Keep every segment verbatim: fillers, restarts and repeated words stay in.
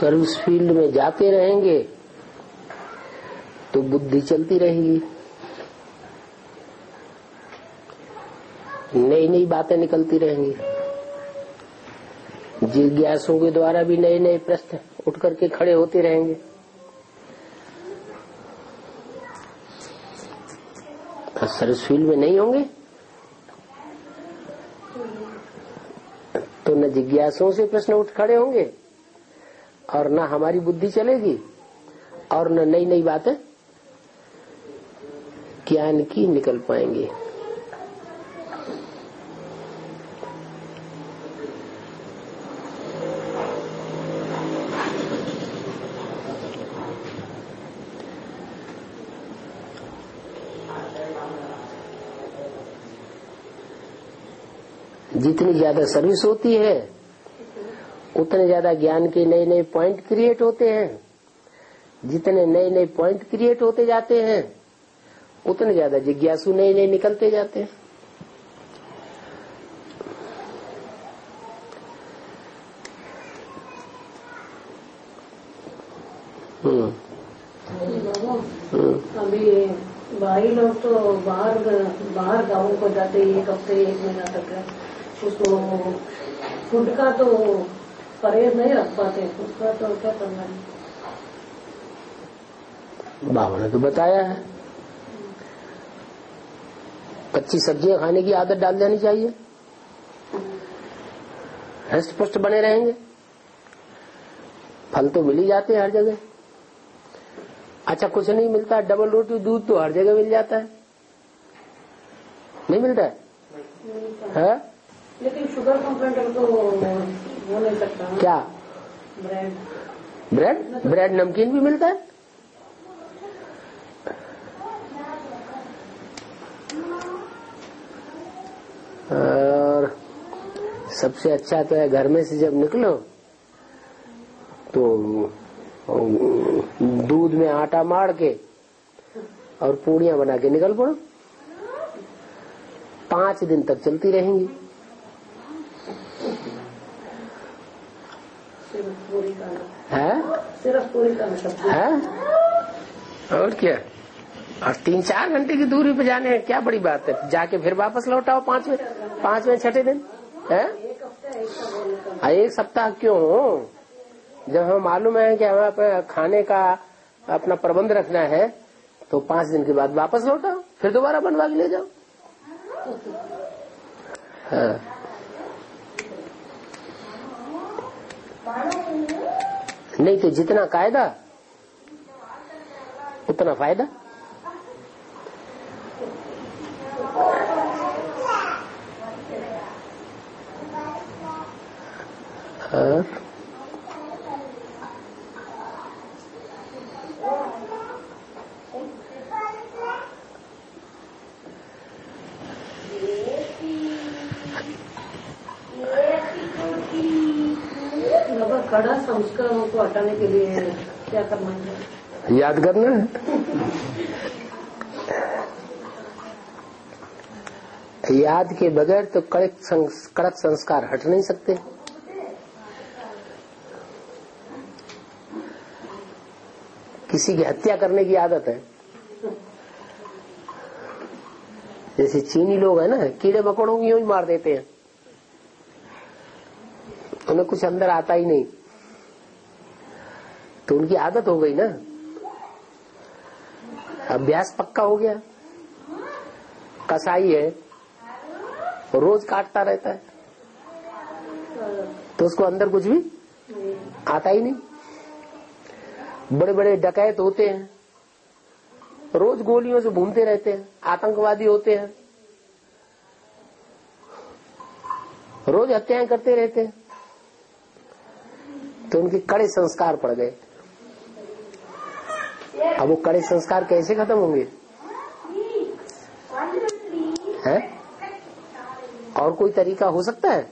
Service field में जाते रहेंगे तो बुद्धि चलती रहेगी, नई नई बातें निकलती रहेंगी, जिज्ञासुओं के द्वारा भी नए नए प्रश्न उठ करके खड़े होते रहेंगे। सर्विस फील्ड में नहीं होंगे तो न जिज्ञासुओं से प्रश्न उठ खड़े होंगे और न हमारी बुद्धि चलेगी और न नई नई बातें ज्ञान की निकल पाएंगी। जितनी ज्यादा सर्विस होती है उतने ज्यादा ज्ञान के नए नए पॉइंट क्रिएट होते हैं। जितने नए नए पॉइंट क्रिएट होते जाते हैं उतने ज्यादा जिज्ञासु नए नए निकलते जाते हैं। हम्म अभी भाई लोग तो बाहर बाहर गाँव को जाते एक हफ्ते एक महीना तक, उसको फूड का तो परहेज नहीं रख पाते, उसका तो क्या करना है? बाबा ने तो बताया है कच्ची सब्जियां खाने की आदत डाल देनी चाहिए, हष्ट पुष्ट बने रहेंगे। फल तो मिल ही जाते हैं हर जगह। अच्छा कुछ नहीं मिलता, डबल रोटी दूध तो हर जगह मिल जाता है, नहीं मिलता है, है? लेकिन शुगर कंप्लेंट तो हो नहीं सकता। क्या? ब्रेड ब्रेड ब्रेड नमकीन भी मिलता है। और सबसे अच्छा तो है घर में से जब निकलो तो दूध में आटा मार के और पूड़ियां बना के निकल पड़ो, पांच दिन तक चलती रहेंगी। है सिर्फ पूरी का है और क्या। और तीन चार घंटे की दूरी पे जाने क्या बड़ी बात है, जाके फिर वापस लौटाओ पांचवें पांचवें छठे दिन है। एक सप्ताह क्यों, जब हमें मालूम है कि हमें खाने का अपना प्रबंध रखना है तो पांच दिन के बाद वापस लौटाओ, फिर दोबारा बनवा के ले जाओ। हाँ। नहीं तो जितना कायदा उतना फायदा। हाँ। कड़ा संस्कारों को हटाने के लिए क्या करना है? याद करना है। याद के बगैर तो कड़क कड़क संस्कार हट नहीं सकते। किसी की हत्या करने की आदत है, जैसे चीनी लोग हैं ना, कीड़े मकोड़ों को यूं ही मार देते हैं, उन्हें कुछ अंदर आता ही नहीं, तो उनकी आदत हो गई ना, अभ्यास पक्का हो गया। कसाई है रोज काटता रहता है तो उसको अंदर कुछ भी आता ही नहीं। बड़े बड़े डकैत होते हैं, रोज गोलियों से घूमते रहते हैं, आतंकवादी होते हैं, रोज हत्याएं करते रहते हैं, तो उनके कड़े संस्कार पड़ गए। अब वो कड़े संस्कार कैसे खत्म होंगे? है? और कोई तरीका हो सकता है?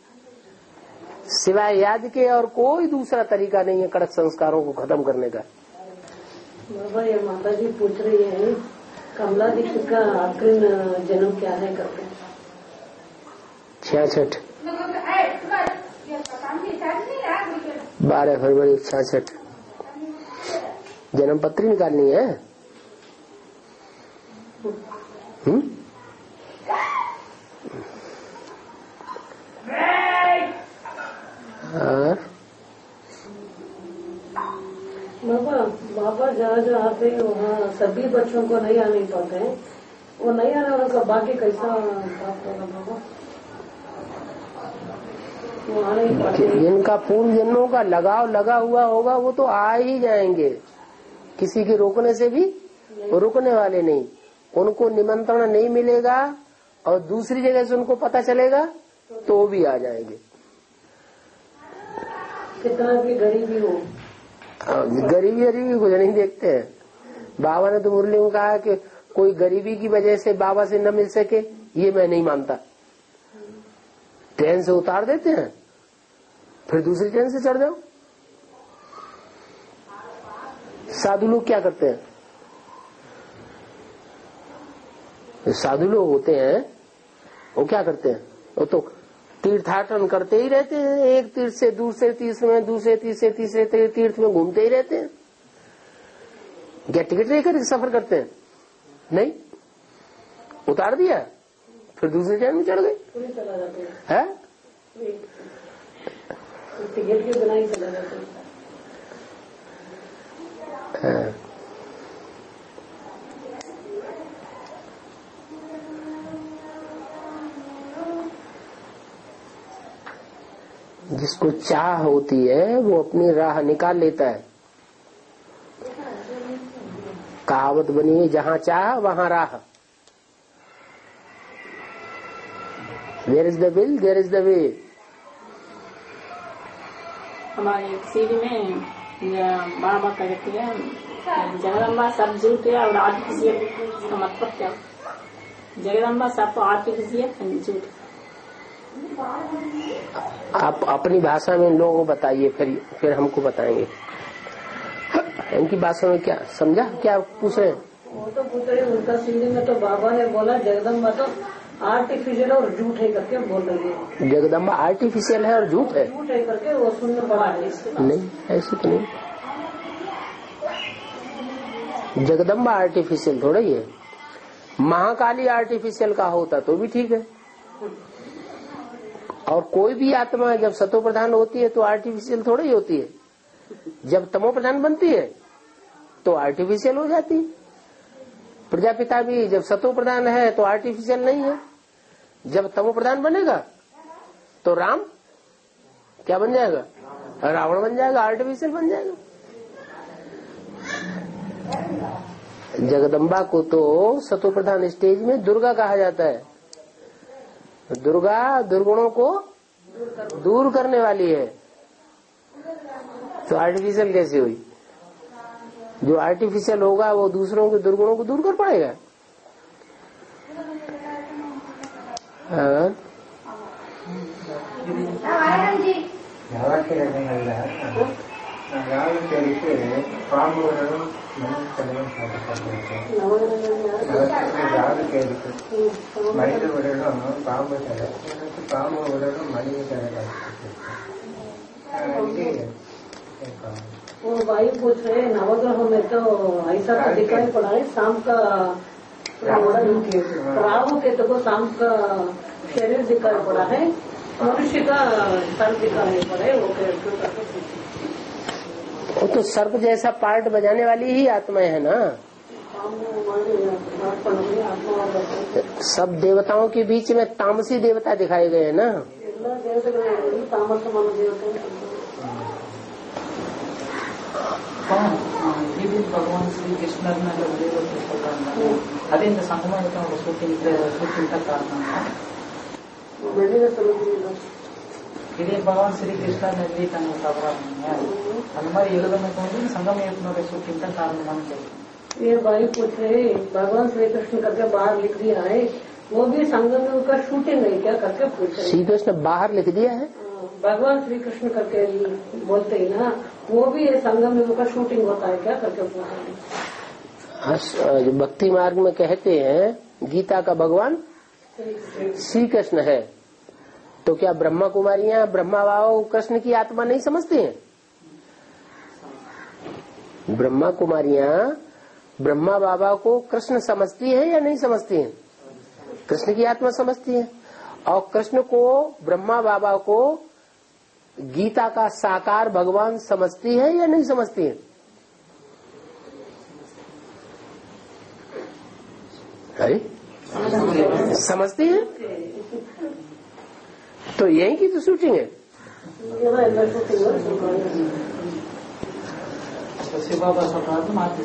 सिवाय याद के और कोई दूसरा तरीका नहीं है कड़क संस्कारों को खत्म करने का। बाबा ये माता जी पूछ रही है कमला दीक्षित का आखिरी जन्म क्या है करके। छियासठ बारह फरवरी छियासठ जन्म पत्री निकालनी है। हम्म और बाबा बाबा जहाँ जहाँ आते हैं वहाँ सभी बच्चों को नहीं आने पाते हैं, वो नहीं आने वालों का बाकी कैसा बात होगा बाबा? वो आ नहीं पाते। जिनका पूर्व जन्मों का लगाव लगा हुआ होगा वो तो आ ही जाएंगे, किसी के रोकने से भी वो रुकने वाले नहीं। उनको निमंत्रण नहीं मिलेगा और दूसरी जगह से उनको पता चलेगा तो वो भी आ जाएंगे। कितना भी गरीबी हो, गरीबी गरीबी कुछ नहीं देखते हैं। बाबा ने तो मुरली में कहा कि कोई गरीबी की वजह से बाबा से न मिल सके ये मैं नहीं मानता। ट्रेन से उतार देते हैं फिर दूसरी ट्रेन से चढ़ जाओ। साधु लोग क्या करते हैं? साधु लोग होते हैं वो क्या करते हैं? वो तो तीर्थाटन करते ही रहते हैं, एक तीर्थ से दूसरे तीर्थ में, दूसरे तीर्थ से तीसरे तीर्थ में घूमते ही रहते हैं। क्या टिकट लेकर सफर करते हैं? नहीं, उतार दिया फिर दूसरे ट्रेन में चढ़ गए। चला जाते है टिकट के बिना ही चला जाते हैं। जिसको चाह होती है वो अपनी राह निकाल लेता है। कहावत बनी है, जहाँ चाह वहाँ राह। There is the will there is the way. हमारे सीढ़ी में बाबा कहती है जगदम्बा सब झूठ है और आर्टिफिशियल का मतलब क्या? जगदम्बा सब आर्टिफिशियल झूठ। आप अपनी भाषा में लोगों को बताइए, फिर फिर हमको बताएंगे। इनकी भाषा में क्या समझा, क्या पूछ रहे हैं? वो तो पूछ रहे उनका सीढ़ी में तो बाबा ने बोला जगदम्बा तो आर्टिफिशियल और झूठ है करके बोल रही है। जगदम्बा आर्टिफिशियल है और झूठ है? झूठ है करके वो सुनने पड़ा है। नहीं, ऐसे तो नहीं। जगदम्बा आर्टिफिशियल थोड़ा ही है। महाकाली आर्टिफिशियल का होता तो भी ठीक है। और कोई भी आत्मा जब सतो प्रधान होती है तो आर्टिफिशियल थोड़ा ही होती है। जब तमो प्रधान बनती है तो आर्टिफिशियल हो जाती है। प्रजापिता भी जब सतो प्रधान है तो आर्टिफिशियल नहीं है। जब तमो प्रधान बनेगा तो राम क्या बन जाएगा? रावण बन जाएगा, आर्टिफिशियल बन जाएगा। जगदम्बा को तो सतो प्रधान स्टेज में दुर्गा कहा जाता है। दुर्गा दुर्गुणों को दूर करने वाली है, तो आर्टिफिशियल कैसे हुई? जो आर्टिफिशियल होगा वो दूसरों के दुर्गुणों को दूर कर पाएगा। हाँ? वो भाई पूछ रहे नवग्रह में तो ऐसा तो दिखाई पड़ा है शाम का राहु केतु को शाम का शरीर दिखाई पड़ा है, मनुष्य का सर दिखाई पड़ा है। वो वो तो सर्प जैसा पार्ट बजाने वाली ही आत्माएं है ना। सब देवताओं के बीच में तामसी देवता दिखाए गए हैं ना। भगवान श्री कृष्ण अದೇ ಸಂಗಮ ಸೂಕ್ಷ್ಮ ಕಾರಣ இதே பகவான் ஸ்ரீ கிருஷ்ணர் நதி தங்க சாப்பிடாங்க அந்த மாதிரி எழுதணும் வந்து संगम ஏற்பனுடைய சூக்ஷ்ம காரணமானு கேட்குறேன்। ये भाई पूछ रहे भगवान श्री कृष्ण करके बाहर लिख दिया है, वो भी संगम का शूटिंग है क्या करके पूछ रहे। श्री कृष्ण बाहर लिख दिया है? भगवान श्री कृष्ण करके बोलते हैं ना, वो भी ये संगम का शूटिंग होता है क्या करके पूछ रहे। जो भक्ति मार्ग में कहते हैं गीता का भगवान श्री कृष्ण है, तो क्या ब्रह्मा कुमारियां ब्रह्मा बाबा कृष्ण की आत्मा नहीं समझते हैं? ब्रह्मा कुमारियां ब्रह्मा बाबा को कृष्ण समझती है या नहीं समझती हैं? कृष्ण की आत्मा समझती है। और कृष्ण को, ब्रह्मा बाबा को गीता का साकार भगवान समझती है या नहीं समझती है? अरे समझती है। तो यही की तो शूटिंग है। शिव बाबा सब मात्र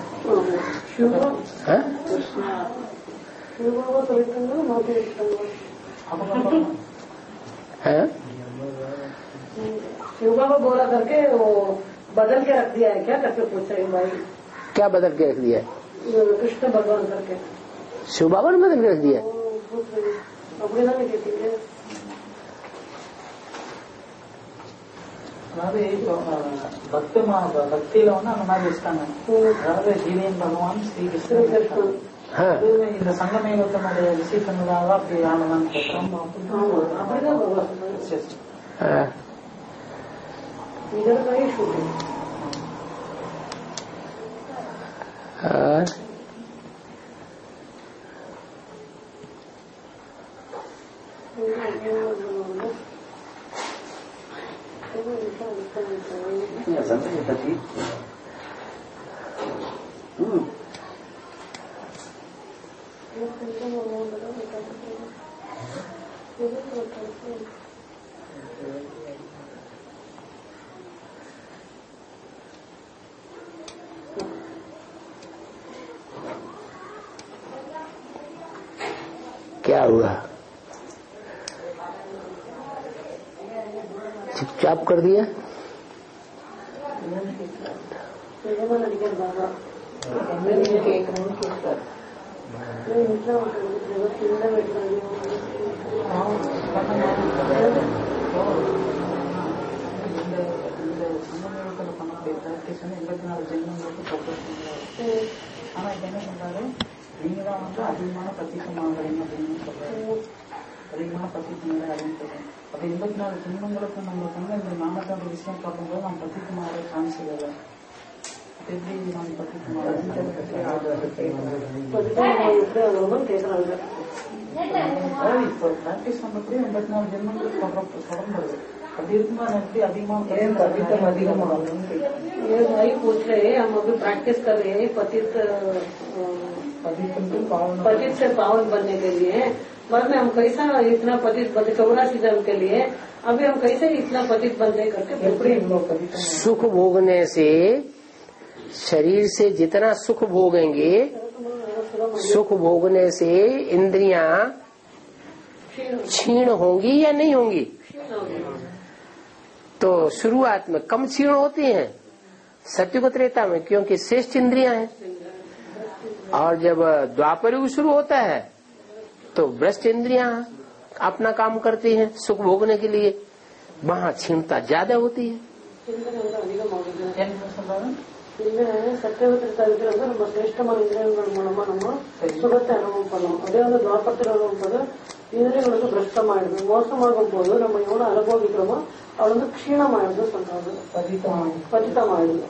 है। शिव बाबा बोला करके वो बदल के रख दिया है क्या करके पूछ रही भाई। क्या बदल के रख दिया है? कृष्ण भगवान करके शिव बाबा ने बदल के रख दिया है। अपने ना नहीं कहती है। అదే భక్తి మా భక్తిలో ఉన్న అన్నమాట ఇస్తాను అదే జీవేన్ భగవాన్ శ్రీకృష్ణ இந்த சங்கமேகத்தை நம்முடைய விசேஷங்களாக அப்படி ஆனதான் அப்படிதான் इधर का ही शूटिंग क्या हुआ? चुपचाप कर दिया। ஆனா இப்ப என்ன சொல்றாரு, நீங்க தான் வந்து அதிகமான பத்திசமாகறீங்க அப்படின்னு சொல்றாரு. அதிகமான பத்திசமாக அப்படின்னு சொல்றேன். அப்ப எண்பத்தி நாலு ஜென்மங்களுக்கு நம்ம வந்து இந்த நாமத்தோட விஷயம் பார்க்கும்போது நம்ம பத்திசமாக சான்ஸ் இல்லை. எப்படி நம்ம பத்திசமாக இப்போ பிராக்டிஸ் பண்ணக்கூடிய எண்பத்தி நாலு ஜென்மங்களுக்கு தொடர்ந்து அப்படி இருக்கும்போது எப்படி அதிகமாக அதிகமாக ये भाई पूछ रहे हैं, हम अभी प्रैक्टिस कर रहे हैं पतित पतित से पावन बनने के लिए। बाद में हम कैसा इतना पतित बनते चौरासी जन्म के लिए अभी हम कैसे इतना पतित बनते करके सुख भोगने से शरीर से जितना सुख भोगेंगे, सुख भोगने से इंद्रियां क्षीण होंगी या नहीं होंगी? तो शुरुआत में कम क्षीण होती हैं सत्युग त्रेता में, क्योंकि श्रेष्ठ इंद्रियां हैं। और जब द्वापर युग शुरू होता है तो भ्रष्ट इंद्रियां अपना काम करती हैं सुख भोगने के लिए, वहाँ क्षीणता ज्यादा होती है। ಸತ್ಯವತ್ರ ನಮ್ಮ ಶ್ರೇಷ್ಠமான ಇಂದ್ರಿಯಗಳ ಮೂಲಕ ನಮ್ಮ ಸುಖத்தை அனுபவம் பண்ணோம். அதே வந்து துவாபரத்தில் அனுபவம் இந்திரியங்களுக்கு பிரஷ்டமாயிடுது, மோசமாகும் நம்ம எவ்வளவு அனுபவிக்கிறோமோ அவள் வந்து க்ஷீணமாயிடுது சொல்றாங்க, பதித்தமாயிடுது.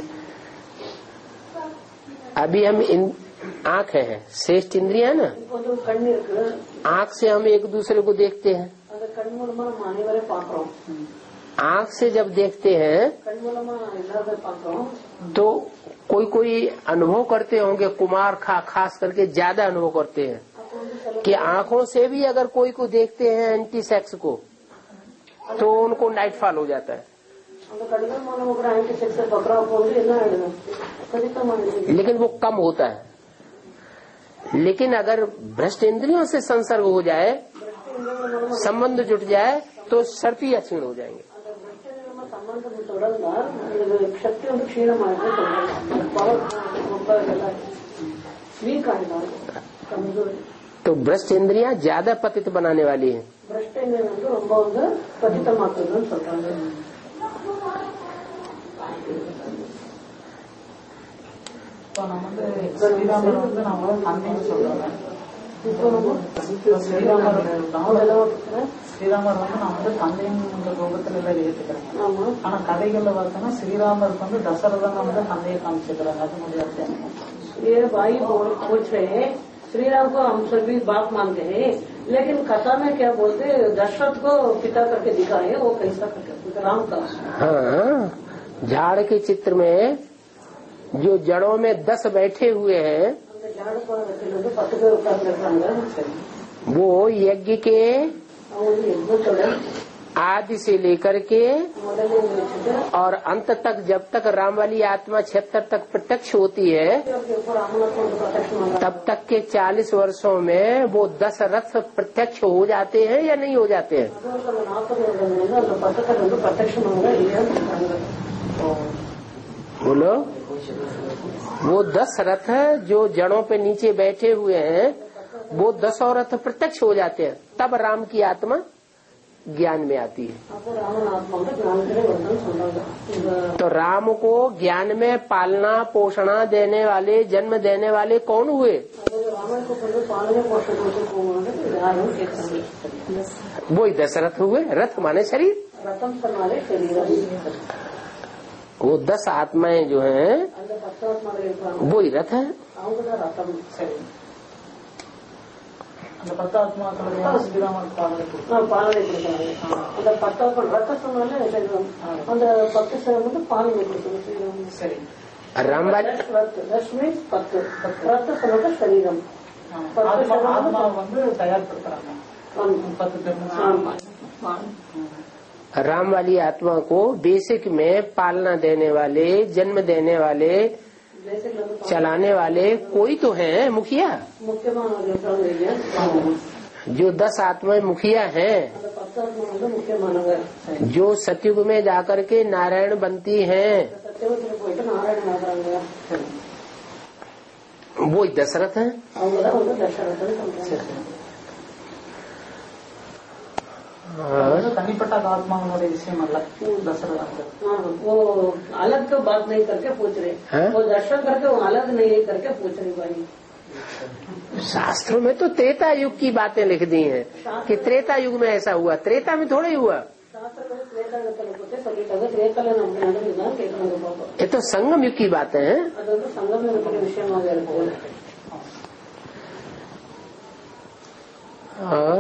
अभी हम इन आँख है श्रेष्ठ इंद्रिया ना, कण्ण आँख से हम एक दूसरे को देखते हैं। कण् मूलमा நம்ம அனைவரை பார்க்கிறோம்। आँख से जब देखते हैं कण् मूलमा எல்லாரும் பார்க்கிறோம் तो कोई कोई अनुभव करते होंगे, कुमार खा खास करके ज्यादा अनुभव करते हैं कि आँखों से भी अगर कोई को देखते हैं एंटी सेक्स को तो उनको नाइट फॉल हो जाता है। लेकिन वो कम होता है। लेकिन अगर भ्रष्ट इंद्रियों से संसर्ग हो जाए, संबंध जुट जाए तो सर्पी क्षीण हो जाएंगे। तो भ्रष्ट इंद्रियां ज्यादा पतित बनाने वाली हैं। भ्रष्ट इंद्रियां पतित இப்போ நம்ம வந்து ஸ்ரீராமர் வந்து நம்ம தந்தைன்னு சொல்றாங்க. இப்போ நம்ம ஸ்ரீராமர் ஸ்ரீராமர் வந்து நான் வந்து தந்தையின் ரூபத்துல எல்லாம் ஏற்றுக்கிறேன். ஆனா கதைகள்ல பார்த்தோம்னா ஸ்ரீராமருக்கு வந்து தசரதன் வந்து தந்தையை காமிச்சிருக்கிறாங்க. அது முடியாது. ये भाई पूछ रहे हैं श्री राम को हम सभी बाप मानते हैं, लेकिन कथा में क्या बोलते दशरथ को पिता करके दिखाए, वो कैसा करके राम का? हाँ, झाड़ के चित्र में जो जड़ों में दस बैठे हुए हैं वो यज्ञ के आदि से लेकर के और अंत तक, जब तक राम वाली आत्मा छिहत्तर तक प्रत्यक्ष होती है तब तक के चालीस वर्षों में वो दस रथ प्रत्यक्ष हो जाते हैं या नहीं हो जाते हैं? बोलो। वो दस रथ जो जड़ों पे नीचे बैठे हुए हैं वो दसों रथ प्रत्यक्ष हो जाते हैं, तब राम की आत्मा ज्ञान में आती है। तो राम को ज्ञान में पालना पोषणा देने वाले, जन्म देने वाले कौन हुए? वो ही दशरथ हुए। रथ माने शरीर, वो दस आत्माएं जो हैं वो ही रथ है। அந்த பத்து ஆத்மாக்கள் ஸ்ரீராமர் பாலனை பாலனை கொடுக்கிறாங்க. அந்த பத்து ரத்த சொன்னாலே அந்த பத்து வந்து பாலனை கொடுக்கணும் ஸ்ரீராமன். சரி. லட்சுமி பத்து ரத்த சொன்னது சரீரம் ஆத்மா வந்து தயார்படுத்துறாங்க. பத்து राम वाली आत्मा को बेसिक में पालना देने वाले, जन्म देने वाले, चलाने वाले कोई तो है मुखिया। जो दस आत्माएं मुखिया हैं, जो सतयुग में जाकर के नारायण बनती हैं, वो दशरथ हैं। तनिपट्टा आत्मा विषय वो अलग तो बात नहीं करके पूछ रहे, वो दर्शन करके वो अलग नहीं करके पूछ रही भाई। शास्त्रों में तो त्रेता युग की बातें लिख दी हैं कि त्रेता युग में ऐसा हुआ, त्रेता में थोड़ा ही हुआ। ये तो संगम युग की बातें हैं। संगम युग के विषय में और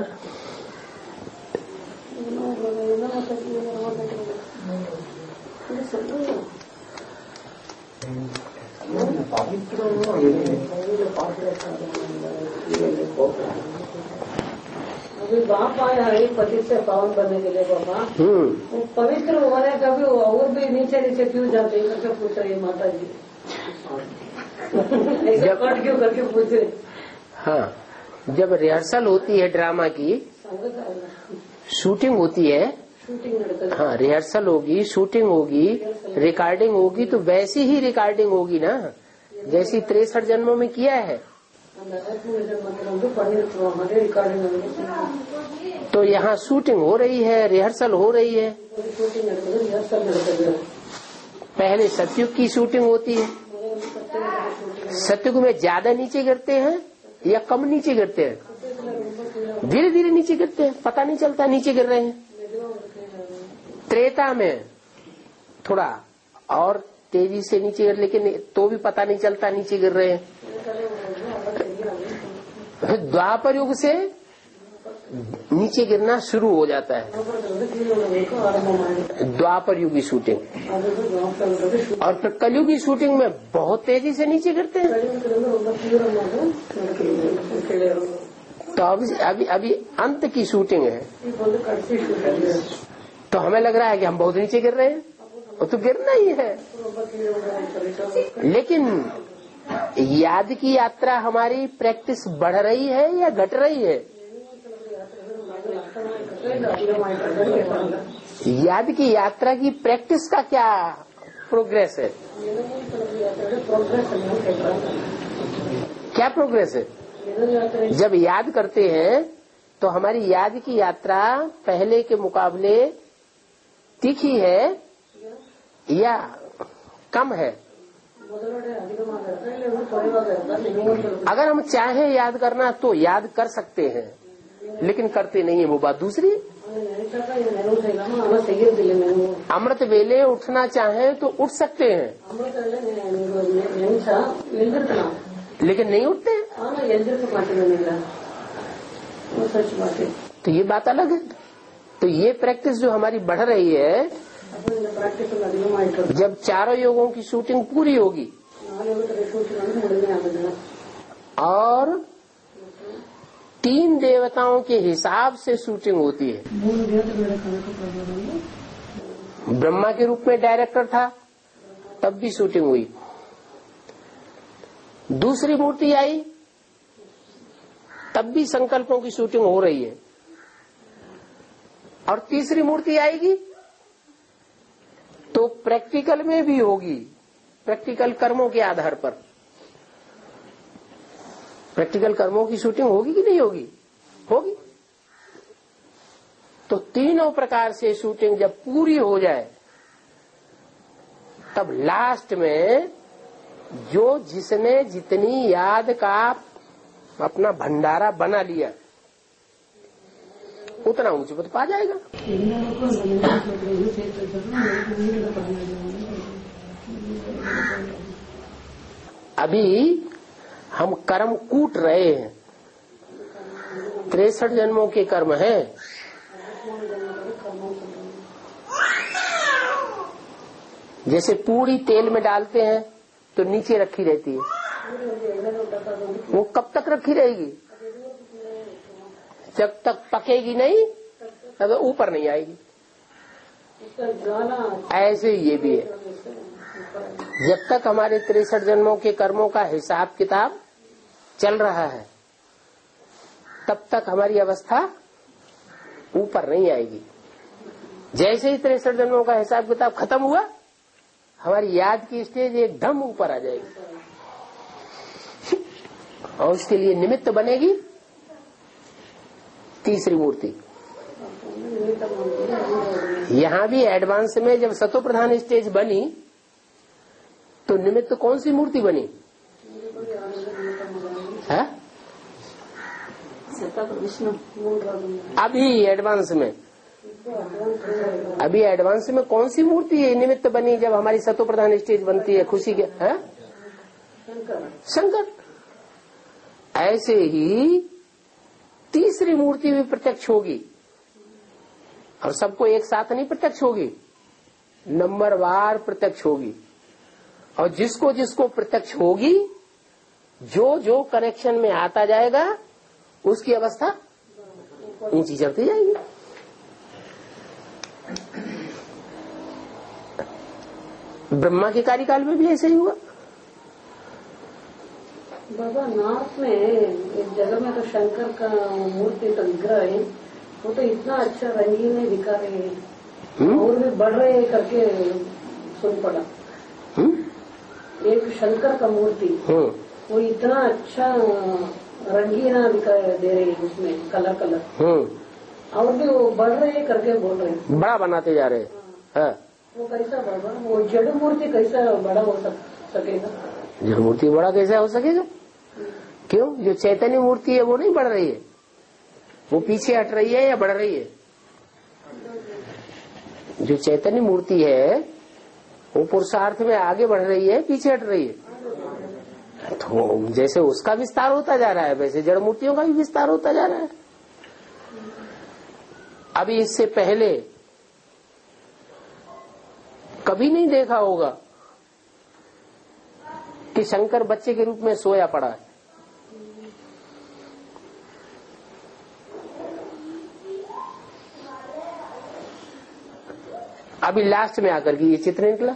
अभी बाप आया है पति से पावन बनने के लिए बाबा, पवित्र होने का भी और भी नीचे नीचे क्यों जाते हैं करके पूछ रही है माता जी। ऐसे कट क्यों करके पूछ रहे? हाँ, जब रिहर्सल होती है ड्रामा की, शूटिंग होती है, हाँ रिहर्सल होगी, शूटिंग होगी, रिकॉर्डिंग होगी, तो वैसी ही रिकॉर्डिंग होगी ना जैसी तिरसठ जन्मों में किया है। तो यहाँ शूटिंग हो रही है, रिहर्सल हो रही है। पहले सतयुग की शूटिंग होती है। सतयुग में ज्यादा नीचे गिरते हैं या कम नीचे गिरते हैं? धीरे धीरे नीचे गिरते हैं, पता नहीं चलता नीचे गिर रहे हैं। त्रेता में थोड़ा और तेजी से नीचे गिर, लेकिन तो भी पता नहीं चलता नीचे गिर रहे हैं। द्वापर युग से नीचे गिरना शुरू हो जाता है, द्वापर युग की शूटिंग। और फिर कलयुग की शूटिंग में बहुत तेजी से नीचे गिरते हैं। तो अभी अभी अभी अंत की शूटिंग है, तो हमें लग रहा है कि हम बहुत नीचे गिर रहे हैं, वो तो गिरना ही है। लेकिन याद की यात्रा हमारी प्रैक्टिस बढ़ रही है या घट रही है? याद की यात्रा की प्रैक्टिस का क्या प्रोग्रेस है? क्या प्रोग्रेस है? जब याद करते हैं तो हमारी याद की यात्रा पहले के मुकाबले तीखी है या कम है? अगर हम चाहें याद करना तो याद कर सकते हैं, लेकिन करते नहीं है, वो बात दूसरी। अमृत वेले उठना चाहे तो उठ सकते हैं, लेकिन नहीं उठते हैं। तो ये बात अलग है। तो ये प्रैक्टिस जो हमारी बढ़ रही है, जब चारों योगों की शूटिंग पूरी होगी और तीन देवताओं के हिसाब से शूटिंग होती है। ब्रह्मा के रूप में डायरेक्टर था, तब भी शूटिंग हुई। दूसरी मूर्ति आई, तब भी संकल्पों की शूटिंग हो रही है। और तीसरी मूर्ति आएगी तो प्रैक्टिकल में भी होगी, प्रैक्टिकल कर्मों के आधार पर। प्रैक्टिकल कर्मों की शूटिंग होगी कि नहीं होगी? होगी। तो तीनों प्रकार से शूटिंग जब पूरी हो जाए, तब लास्ट में जो जिसने जितनी याद का अपना भंडारा बना लिया, उतना ऊंच पद पा जाएगा। अभी हम कर्म कूट रहे हैं, तिरसठ जन्मों के कर्म हैं। जैसे पूरी तेल में डालते हैं तो नीचे रखी रहती है, वो कब तक रखी रहेगी? जब तक पकेगी नहीं तब तो ऊपर नहीं आएगी। ऐसे ये भी है, जब तक हमारे तिरसठ जन्मों के कर्मों का हिसाब किताब चल रहा है, तब तक हमारी अवस्था ऊपर नहीं आएगी। जैसे ही तिरसठ जन्मों का हिसाब किताब खत्म हुआ, हमारी याद की स्टेज एकदम ऊपर आ जाएगी और उसके लिए निमित्त बनेगी तीसरी मूर्ति। यहाँ भी एडवांस में जब सतो प्रधान स्टेज बनी तो निमित्त कौन सी मूर्ति बनी है? विष्णु। अभी एडवांस में अभी एडवांस में कौन सी मूर्ति है निमित्त बनी जब हमारी सतो प्रधान स्टेज बनती है खुशी के? है शंकर। ऐसे ही तीसरी मूर्ति भी प्रत्यक्ष होगी, और सबको एक साथ नहीं प्रत्यक्ष होगी, नंबरवार प्रत्यक्ष होगी। और जिसको जिसको प्रत्यक्ष होगी, जो जो कनेक्शन में आता जाएगा उसकी अवस्था ऊंची चढ़ती जाएगी। ब्रह्मा के कार्यकाल में भी ऐसे ही हुआ। बाबा नॉर्थ में एक जगह में तो शंकर का मूर्ति तो विग्रह है, वो तो इतना अच्छा रंगीन में दिखा रहे हैं और भी बढ़ रहे हैं करके सुन पड़ा। हुँ? एक शंकर का मूर्ति वो इतना अच्छा रंगीना दिखा दे रही है, उसमें कलर कलर और भी वो बढ़ रहे हैं करके बोल रहे हैं, बड़ा बनाते जा रहे हैं। वो कैसा बाबा, वो जड़ मूर्ति कैसा बड़ा हो सकेगा? जड़ मूर्ति बड़ा कैसे हो सकेगा? क्यों? जो चैतन्य मूर्ति है वो नहीं बढ़ रही है, वो पीछे हट रही है या बढ़ रही है? जो चैतन्य मूर्ति है वो पुरुषार्थ में आगे बढ़ रही है, पीछे हट रही है। तो जैसे उसका विस्तार होता जा रहा है, वैसे जड़ मूर्तियों का भी विस्तार होता जा रहा है। अभी इससे पहले कभी नहीं देखा होगा कि शंकर बच्चे के रूप में सोया पड़ा है। अभी लास्ट में आकर के ये चित्र निकला।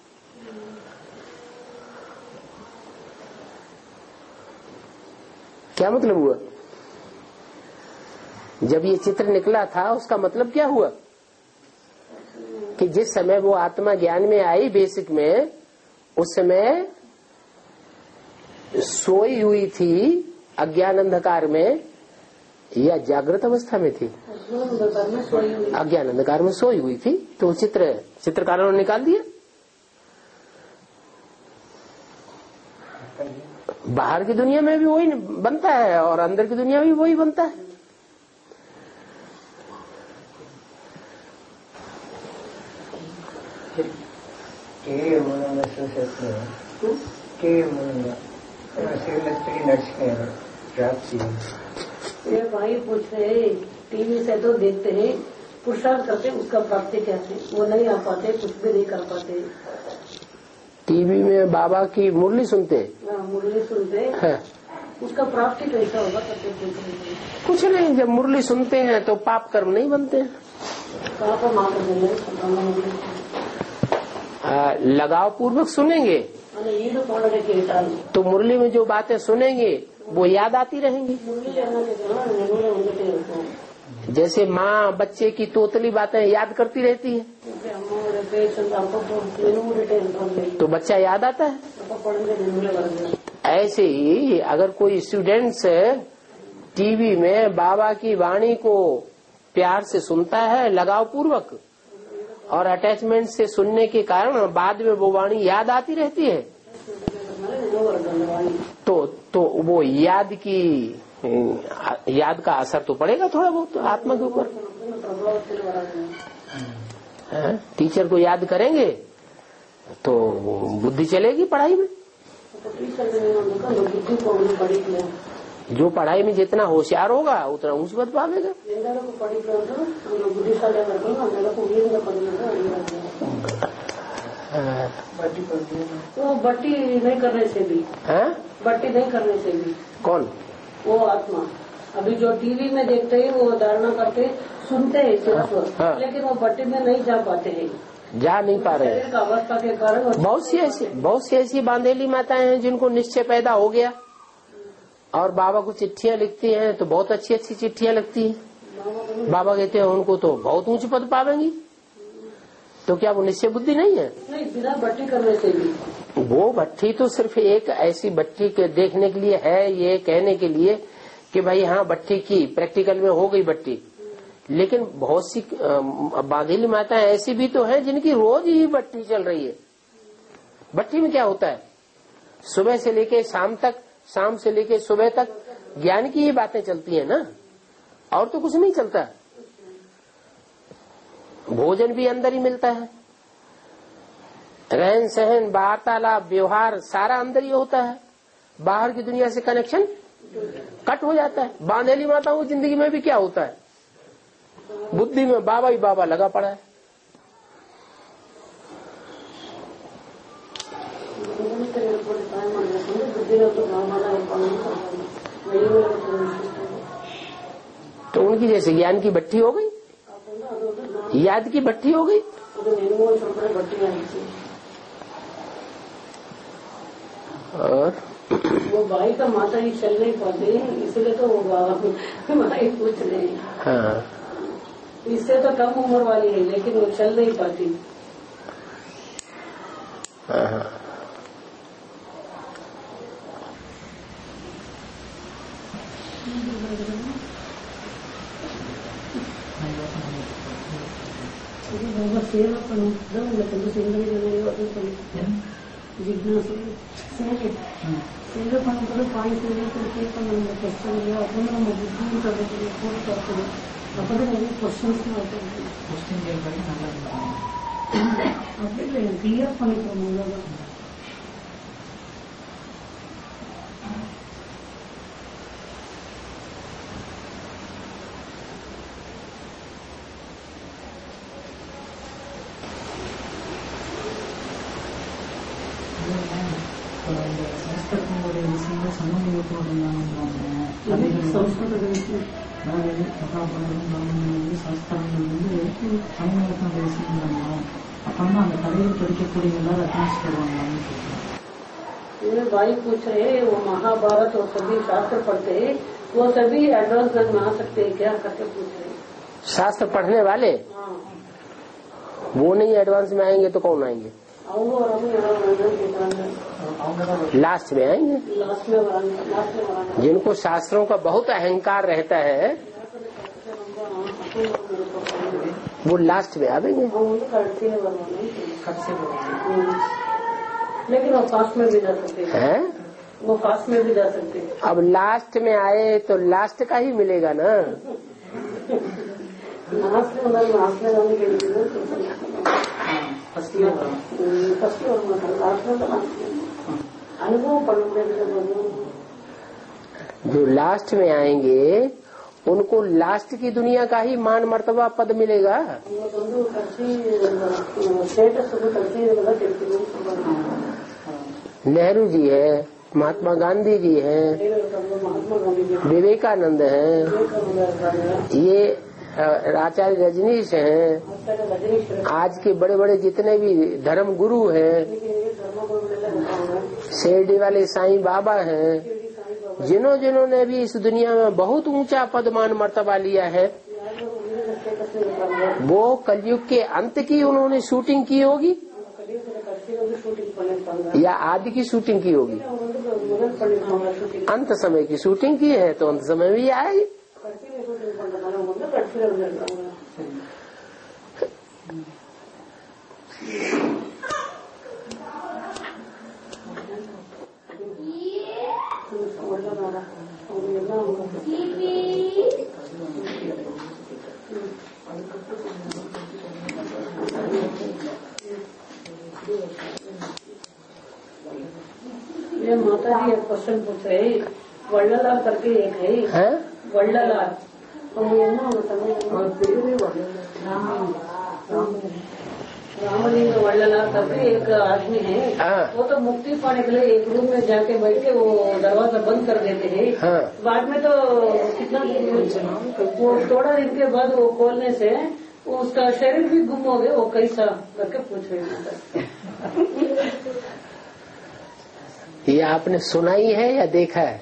क्या मतलब हुआ? जब ये चित्र निकला था उसका मतलब क्या हुआ कि जिस समय वो आत्मा ज्ञान में आई बेसिक में, उस समय सोई हुई थी अज्ञान अंधकार में या जागृत अवस्था में थी? अज्ञान अंधकार में सोई हुई थी। तो चित्र चित्रकारों ने निकाल दिया। बाहर की दुनिया में भी वही बनता है और अंदर की दुनिया में भी वही बनता है। ಟಿವಿ ಮೂಲಕ ಸೂಚಿಸುತ್ತದೆ ಟಿವಿ ಮೂಲಕ श्रीलक्ष्मी नरसिंह प्राप्ति। ये भाई पूछ रहे टीवी से तो देखते हैं, पुरुषार्थ करते उसका प्राप्ति कैसे, वो नहीं आ पाते, कुछ भी नहीं कर पाते। टीवी में बाबा की मुरली सुनते मुरली सुनते है, उसका प्राप्ति कैसा होगा करते पूछ रहे। कुछ नहीं, जब मुरली सुनते हैं तो पाप कर्म नहीं बनते हैं। कहाँ पर मात्र लगाव पूर्वक सुनेंगे तो मुरली में जो बातें सुनेंगे वो याद आती रहेंगी। जैसे माँ बच्चे की तोतली बातें याद करती रहती है तो बच्चा याद आता है। ऐसे ही अगर कोई स्टूडेंट्स टीवी में बाबा की वाणी को प्यार से सुनता है लगाव पूर्वक और अटैचमेंट से सुनने के कारण बाद में वो वाणी याद आती रहती है तो तो वो याद की याद का असर तो पड़ेगा थोड़ा बहुत आत्मा के ऊपर। टीचर को याद करेंगे तो बुद्धि चलेगी पढ़ाई में। जो पढ़ाई में जितना होशियार होगा उतना ऊंच पद पावेगा। वो बट्टी नहीं करने से भी है? बट्टी नहीं करने से भी कौन? वो आत्मा। अभी जो टीवी में देखते हैं वो धारणा करते सुनते हैं सिर्फ, हाँ। लेकिन वो बट्टी में नहीं जा पाते हैं, जा नहीं पा रहे हैं। अवस्था के कारण बहुत सी ऐसी बहुत सी ऐसी बांधेली माताएं हैं जिनको निश्चय पैदा हो गया और बाबा को चिट्ठियां लिखती हैं तो बहुत अच्छी अच्छी चिट्ठियां लगती हैं। बाबा कहते हैं उनको तो बहुत ऊंच पद पावेंगी। तो क्या वो निश्चय बुद्धि नहीं है? नहीं, बिना बट्टी करने से भी। वो भट्टी तो सिर्फ एक ऐसी भट्टी के देखने के लिए है, ये कहने के लिए कि भाई हाँ भट्टी की प्रैक्टिकल में हो गई भट्टी। लेकिन बहुत सी बांधेली माताएं ऐसी भी तो हैं जिनकी रोज ही भट्टी चल रही है। भट्टी में क्या होता है? सुबह से लेके शाम तक, शाम से लेके सुबह तक ज्ञान की ही बातें चलती है ना, और तो कुछ नहीं चलता। भोजन भी अंदर ही मिलता है, रहन सहन वार्तालाप व्यवहार सारा अंदर ही होता है। बाहर की दुनिया से कनेक्शन कट हो जाता है। बांधेली माताओं की जिंदगी में भी क्या होता है? बुद्धि में बाबा ही बाबा लगा पड़ा है। तो उनकी जैसे ज्ञान की भट्टी हो गई, याद की भट्टी हो गई। और वो भाई का माता ही चल नहीं पाते, इसलिए तो वो भाई पूछ रहे हैं। हाँ, इससे तो कम उम्र वाली है लेकिन वो चल नहीं पाती। हाँ, ಸೇವಾ ಜಿಜ್ಞಾಸೆ ಸೇವೆ ಸೇವೆ ಪಂಪದು ಪಾಯಿಂಟ್ ಕೇಳ್ಕೊಂಡು ನಮ್ಗೆ ಕ್ವಶನ್ ಇದೆ, ಅದನ್ನು ನಮ್ಮ ಬುದ್ಧಿ ತಗೋತೀವಿ ಫೋನ್ ತರ್ತೀವಿ, ಅಪ್ಪದೇ ನಮಗೆ ಕ್ವಶನ್ಸ್ ಮಾಡ್ತೀವಿ. அப்படியே கிளியர் பண்ணிக்கிறோம் அவ்வளோதான். ಸಂಸ್ಕೃತங்களுடைய விஷயங்கள் சமூகத்தோடு ಸಂಸ್ಕೃತದ ವಿಷಯ அதாவது மகாபாரதம் ராமாயணம் வந்து சமஸ்காரங்கள் வந்து சமூகத்தோட விஷயங்கள் அப்பதான் அந்த கதையை படிக்கக்கூடிய எல்லாரும் அட்டாச் பண்ணுவாங்கன்னு சொல்றாங்க. भाई पूछ रहे वो महाभारत और सभी शास्त्र पढ़ते हैं, वो सभी एडवांस में आ सकते हैं क्या करके पूछ रहे हैं. शास्त्र पढ़ने वाले वो नहीं एडवांस में आएंगे तो कौन आएंगे? लास्ट में आएंगे. लास्ट में लास्ट में जिनको शास्त्रों का बहुत अहंकार रहता है वो लास्ट में आवेंगे. लेकिन वो फास्ट में भी जा सकते हैं, वो फास्ट में भी जा सकते हैं. अब लास्ट में आए तो लास्ट का ही मिलेगा ना. लास्ट में लास्ट में जाने के लिए ಫಸ್ಟ್ ಇಯರ್ ಫಸ್ಟ್ ಅನುಭವ ಪಡೆದು जो लास्ट में आएंगे उनको लास्ट की दुनिया का ही मान मर्तबा पद मिलेगा। नेहरू जी है, महात्मा गांधी जी हैं, विवेकानंद हैं, ये आचार्य रजनीश हैं, आज के बड़े बड़े जितने भी धर्म गुरु हैं, शिरडी वाले साईं बाबा हैं, जिन्हों जिन्होंने भी इस दुनिया में बहुत ऊंचा पदमान मर्तबा लिया है, वो कलयुग के अंत की उन्होंने शूटिंग की होगी या आदि की शूटिंग की होगी। अंत समय की शूटिंग की है तो अंत समय भी आएगी। ये माता जी एक क्वेश्चन पूछ रहे, वल्ललाल करके एक है, है? वल्ललाल और ये ना रामलिंग वल्ललाल करके एक आदमी है, हाँ। वो तो मुक्ति पाने के लिए एक रूम में जाके बैठ के वो दरवाजा बंद कर देते हैं। हाँ। बाद में तो कितना वो थोड़ा दिन के बाद वो खोलने से वो उसका शरीर भी गुम हो गया, वो कैसा करके पूछ रहे हैं। ये आपने सुनाई है या देखा है?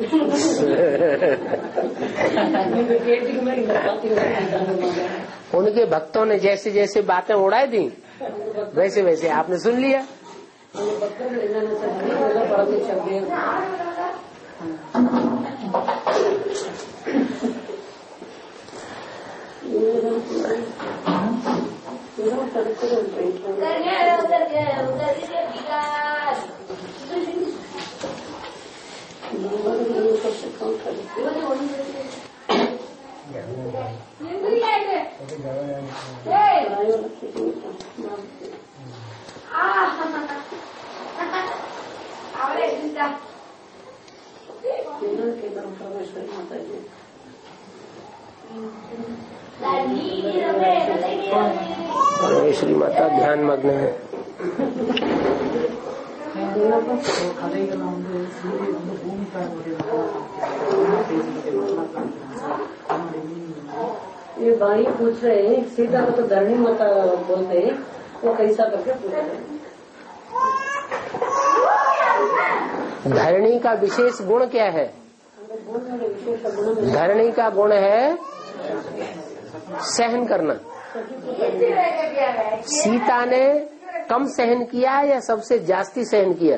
उनके भक्तों ने जैसे जैसे बातें उड़ाई दी वैसे वैसे आपने सुन लिया। श्री माता ध्यान मग्न है। கதைகள்லாம் வந்து சூரியன் வந்து பூமிக்காரனுடைய ये भाई पूछ रहे हैं सीता को तो धरणी माता बोलते हैं, वो कैसा करके पूछ रहे हैं। धरणी का विशेष गुण क्या है? धरणी का गुण है सहन करना। सीता ने कम सहन किया या सबसे जास्ती सहन किया?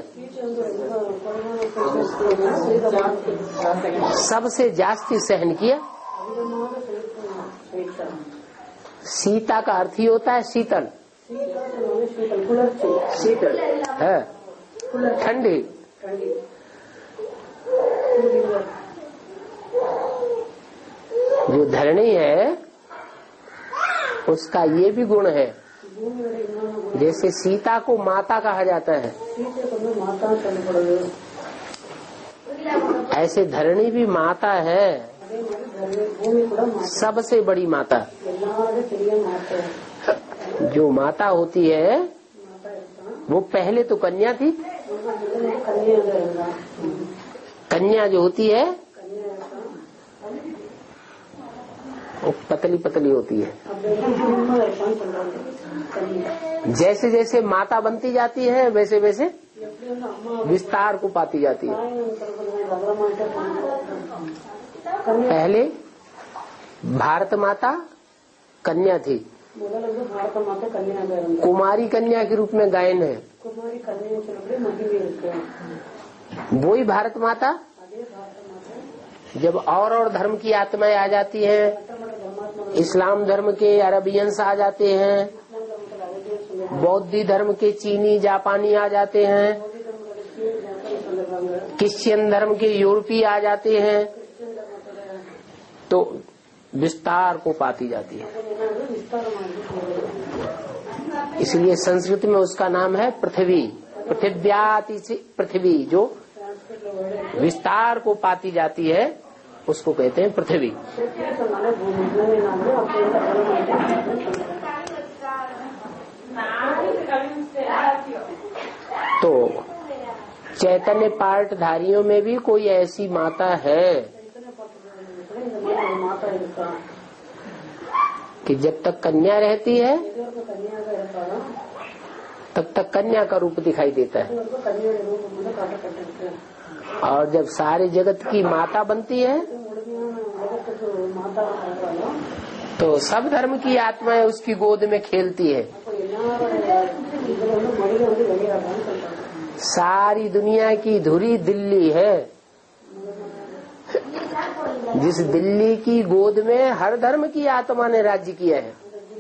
सबसे जास्ती सहन किया। सीता का अर्थ ही होता है शीतल, शीतल है, ठंडी। जो धरणी है उसका ये भी गुण है, जैसे सीता को माता कहा जाता है ऐसे धरणी भी माता है, सबसे बड़ी माता। जो माता होती है वो पहले तो कन्या थी, कन्या जो होती है वो पतली पतली होती है। जैसे जैसे माता बनती जाती है वैसे वैसे विस्तार को पाती जाती है। पहले भारत माता कन्या थी, कुमारी कन्या के रूप में गायन है, वही भारत माता जब और और धर्म की आत्माएं आ जाती हैं, इस्लाम धर्म के अरबियंस आ जाते हैं, बौद्ध धर्म के चीनी जापानी आ जाते हैं, क्रिश्चियन धर्म के यूरोपीय आ जाते हैं, तो विस्तार को पाती जाती है। इसलिए संस्कृत में उसका नाम है पृथ्वी। पृथिव्याति से पृथ्वी जो विस्तार को पाती जाती है उसको कहते हैं पृथ्वी। तो चैतन्य पाठधारियों में भी कोई ऐसी माता है कि जब तक कन्या रहती है तब तक कन्या का रूप दिखाई देता है, और जब सारे जगत की माता बनती है तो सब धर्म की आत्माएं उसकी गोद में खेलती है। सारी दुनिया की धुरी दिल्ली है, जिस दिल्ली की गोद में हर धर्म की आत्मा ने राज्य किया है।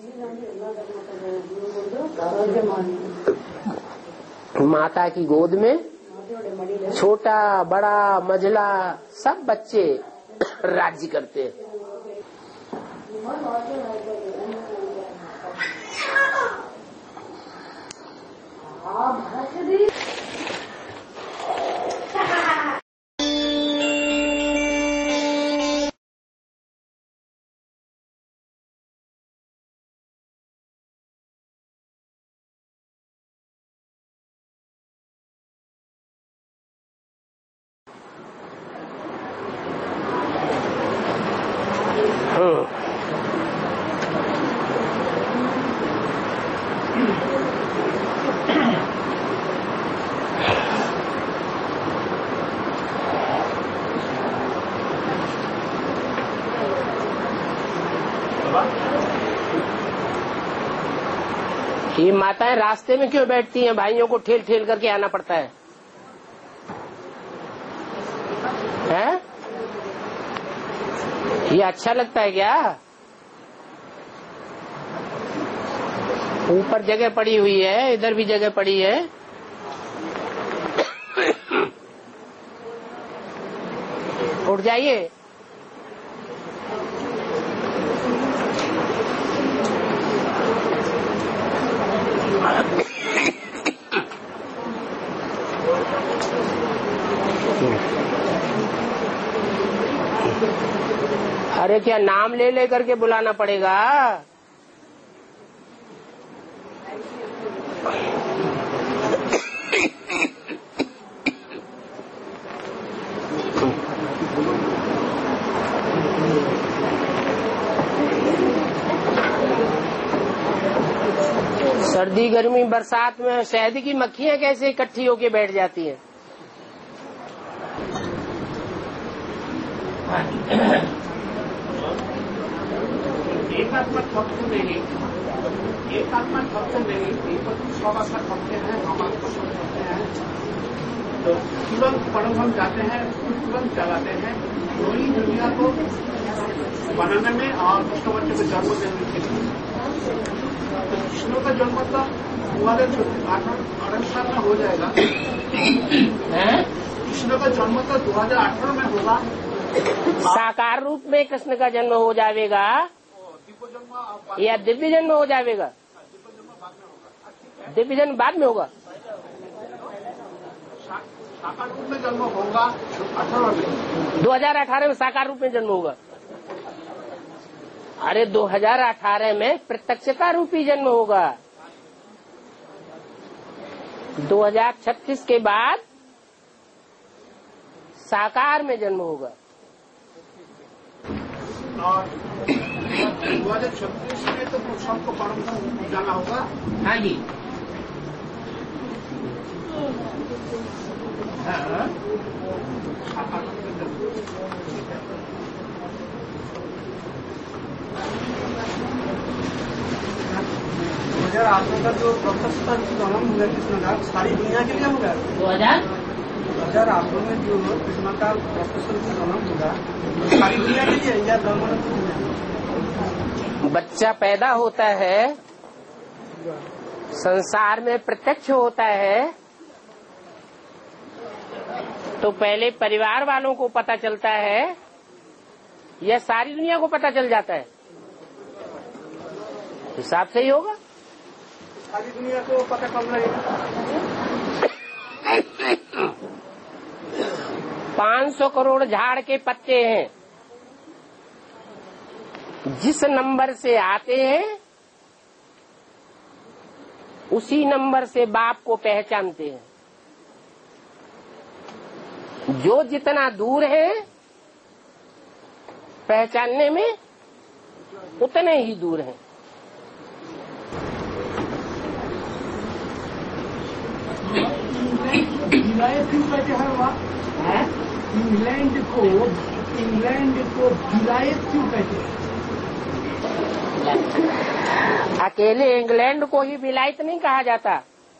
माता की गोद में छोटा बड़ा मझला सब बच्चे राज्य करते हैं। ये माताएं रास्ते में क्यों बैठती हैं? भाइयों को ठेल ठेल करके आना पड़ता है, हैं? ये अच्छा लगता है क्या? ऊपर जगह पड़ी हुई है, इधर भी जगह पड़ी है। उठ जाइए। अरे क्या नाम ले ले करके बुलाना पड़ेगा? सर्दी गर्मी बरसात में शहद की मक्खियां कैसे इकट्ठी होके बैठ जाती हैं? एकात्मक भक्त नहीं, एकात्मक भक्त नहीं, स्वाभाषा भक्त हैं, भगवान को सब करते हैं, तो तुरंत परम जाते हैं, तुरंत चलाते हैं पूरी दुनिया को बनाने में और कृष्ण बच्चे को जन्म देने के लिए। तो कृष्ण का जन्म तो हमारे अठारह साल में हो जाएगा। कृष्ण का जन्म तो दो हजार अठारह में होगा। साकार रूप में कृष्ण का जन्म हो जाएगा या दिव्य जन्म हो जाएगा? दिव्य जन्म बाद में होगा। साकार रूप में जन्म होगा अठारह में, दो हजार अठारह में साकार रूप में जन्म होगा। अरे दो हजार अठारह में प्रत्यक्षता रूपी जन्म होगा। दो हजार छत्तीस के बाद साकार में जन्म होगा। और दो हजार छत्तीस में तो सबको परम जाना होगा। हाँ जी। हाँ। दो हजार आठ में का जो प्रत्यक्षता जन्म हुआ कृष्ण का सारी दुनिया के लिए होगा। दो हजार दो हजार आठ में जो कृष्ण का प्रत्यक्ष जन्म होगा सारी दुनिया के लिए या धर्म? बच्चा पैदा होता है, संसार में प्रत्यक्ष होता है, तो पहले परिवार वालों को पता चलता है या सारी दुनिया को पता चल जाता है? हिसाब से ही होगा। सारी दुनिया को पता कब रहेगा? पाँच सौ करोड़ झाड़ के पत्ते हैं, जिस नंबर से आते हैं उसी नंबर से बाप को पहचानते हैं। जो जितना दूर है पहचानने में उतने ही दूर हैं। विलायत क्यों कहते हैं वहाँ? इंग्लैंड को इंग्लैंड को विलायत क्यों कहते हैं? अकेले इंग्लैंड को ही विलायत नहीं कहा जाता।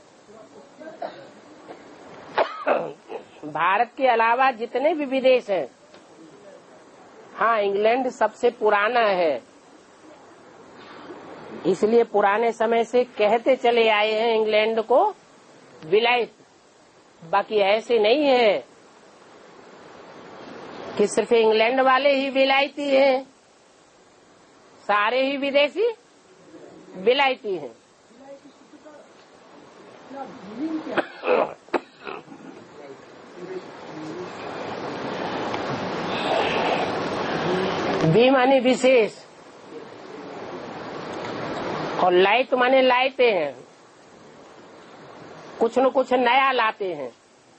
भारत के अलावा जितने भी विदेश हैं, हाँ इंग्लैंड सबसे पुराना है, इसलिए पुराने समय से कहते चले आए हैं इंग्लैंड को विलायत। बाकी ऐसे नहीं है कि सिर्फ इंग्लैंड वाले ही विलायती हैं, सारे ही विदेशी विलायती हैं। बी माने विशेष और लाइट माने लाइते हैं, कुछ न कुछ नया लाते हैं।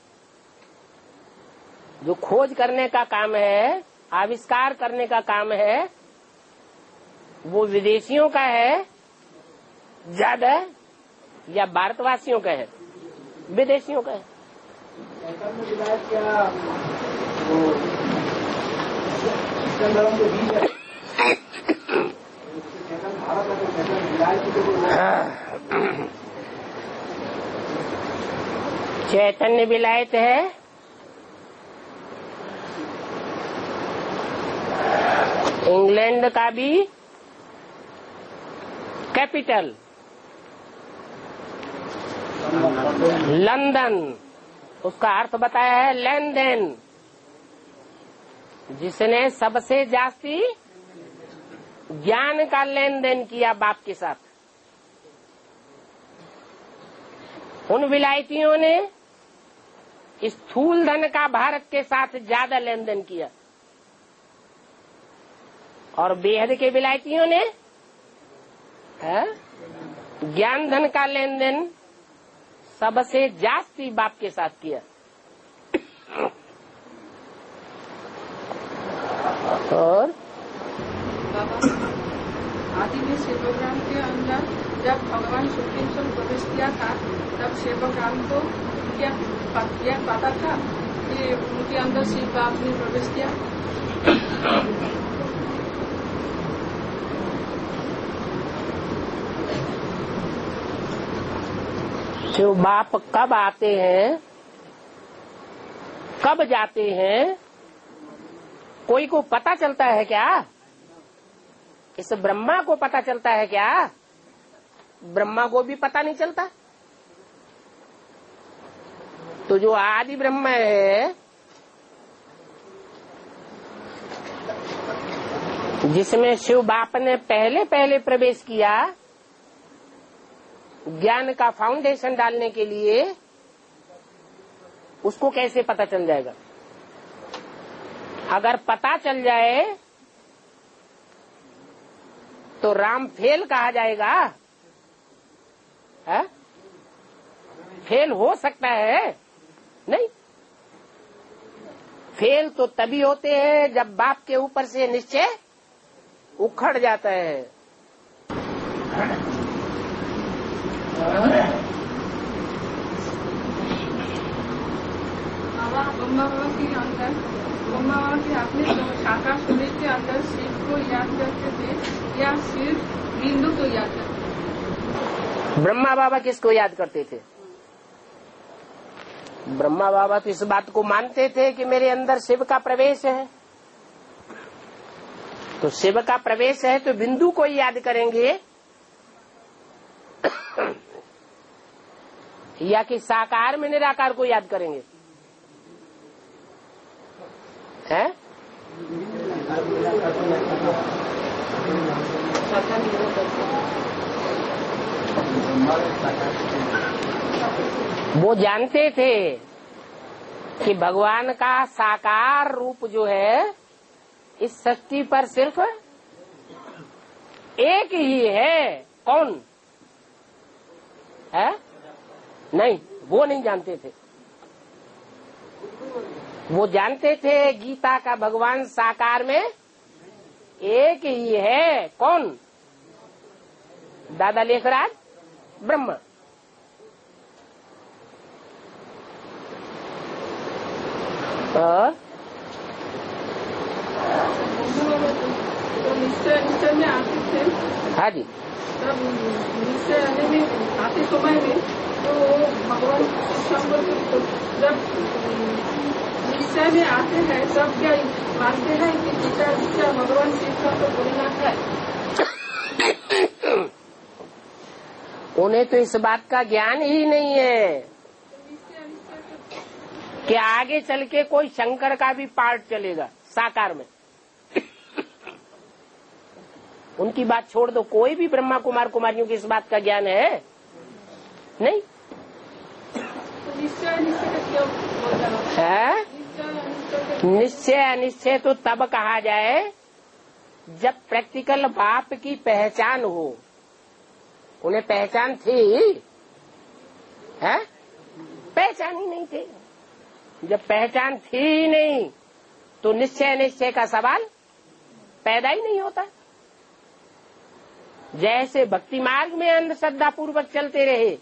जो खोज करने का काम है, आविष्कार करने का काम है, वो विदेशियों का है ज्यादा या भारतवासियों का है? विदेशियों का है। क्या वो धर्म के बीच है? चैतन्य विलायत है, इंग्लैंड का भी कैपिटल लंदन, उसका अर्थ बताया है लेन देन, जिसने सबसे जास्ती ज्ञान का लेन देन किया बाप के साथ। उन विलायतियों ने स्थूल धन का भारत के साथ ज्यादा लेन देन किया और बेहद के विलायतियों ने ज्ञान धन का लेन देन सबसे जास्ती बाप के साथ किया। और आदि में सेवग्राम के अंदर जब भगवान सुप्रीम प्रवेश किया था, तब सेवग्राम को क्या क्या पता था कि उनके अंदर शिव बाप ने प्रवेश किया? शिव बाप कब आते हैं, कब जाते हैं, कोई को पता चलता है क्या? इस ब्रह्मा को पता चलता है क्या? ब्रह्मा को भी पता नहीं चलता। तो जो आदि ब्रह्म है, जिसमें शिव बाप ने पहले पहले प्रवेश किया ज्ञान का फाउंडेशन डालने के लिए, उसको कैसे पता चल जाएगा? अगर पता चल जाए तो राम फेल कहा जाएगा? है? फेल हो सकता है? नहीं। फेल तो तभी होते हैं जब बाप के ऊपर से निश्चय उखड़ जाता है। ब्रह्मा बाबा के अंदर ब्रह्मा बाबा के अपने साकार शरीर के अंदर शिव को याद करते थे या सिर्फ बिंदु को याद करते? ब्रह्मा बाबा किसको याद करते थे? ब्रह्मा बाबा तो इस बात को मानते थे कि मेरे अंदर शिव का प्रवेश है, तो शिव का प्रवेश है तो बिंदु को ही याद करेंगे या कि साकार में निराकार को याद करेंगे? है? वो जानते थे कि भगवान का साकार रूप जो है इस सृष्टि पर सिर्फ एक ही है। कौन है? नहीं, वो नहीं जानते थे। वो जानते थे गीता का भगवान साकार में एक ही है। कौन? दादा लेखराज ब्रह्मा। और तो निश्चय निश्चय में आते थे। हाँ जी, तब निश्चय आने में आते समय में तो भगवान शंकर को जब निश्चय में आते हैं तब क्या मानते हैं कि गीता विद्या भगवान शिव का तो बोलना है। उन्हें तो इस बात का ज्ञान ही नहीं है कि आगे चल के कोई शंकर का भी पार्ट चलेगा साकार में। उनकी बात छोड़ दो, कोई भी ब्रह्मा कुमार कुमारियों की इस बात का ज्ञान है नहीं। तो निश्चय निश्चय क्यों बोल रहा है? निश्चय निश्चय अनिश्चय तो तब कहा जाए जब प्रैक्टिकल बाप की पहचान हो। उन्हें पहचान थी है? पहचान ही नहीं थी। जब पहचान थी ही नहीं तो निश्चय अनिश्चय का सवाल पैदा ही नहीं होता। जैसे भक्ति मार्ग में अंधश्रद्धा पूर्वक चलते रहे,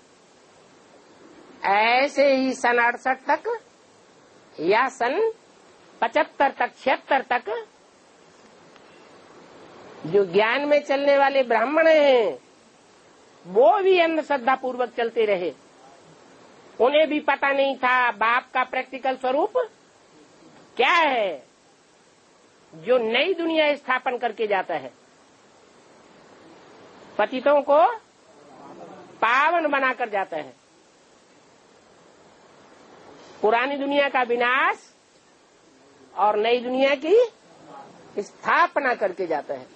ऐसे ही सन अड़सठ तक या सन पचहत्तर तक छिहत्तर तक जो ज्ञान में चलने वाले ब्राह्मण हैं वो भी अंधश्रद्धा पूर्वक चलते रहे। उन्हें भी पता नहीं था बाप का प्रैक्टिकल स्वरूप क्या है जो नई दुनिया स्थापन करके जाता है, पतितों को पावन बनाकर जाता है, पुरानी दुनिया का विनाश और नई दुनिया की स्थापना करके जाता है।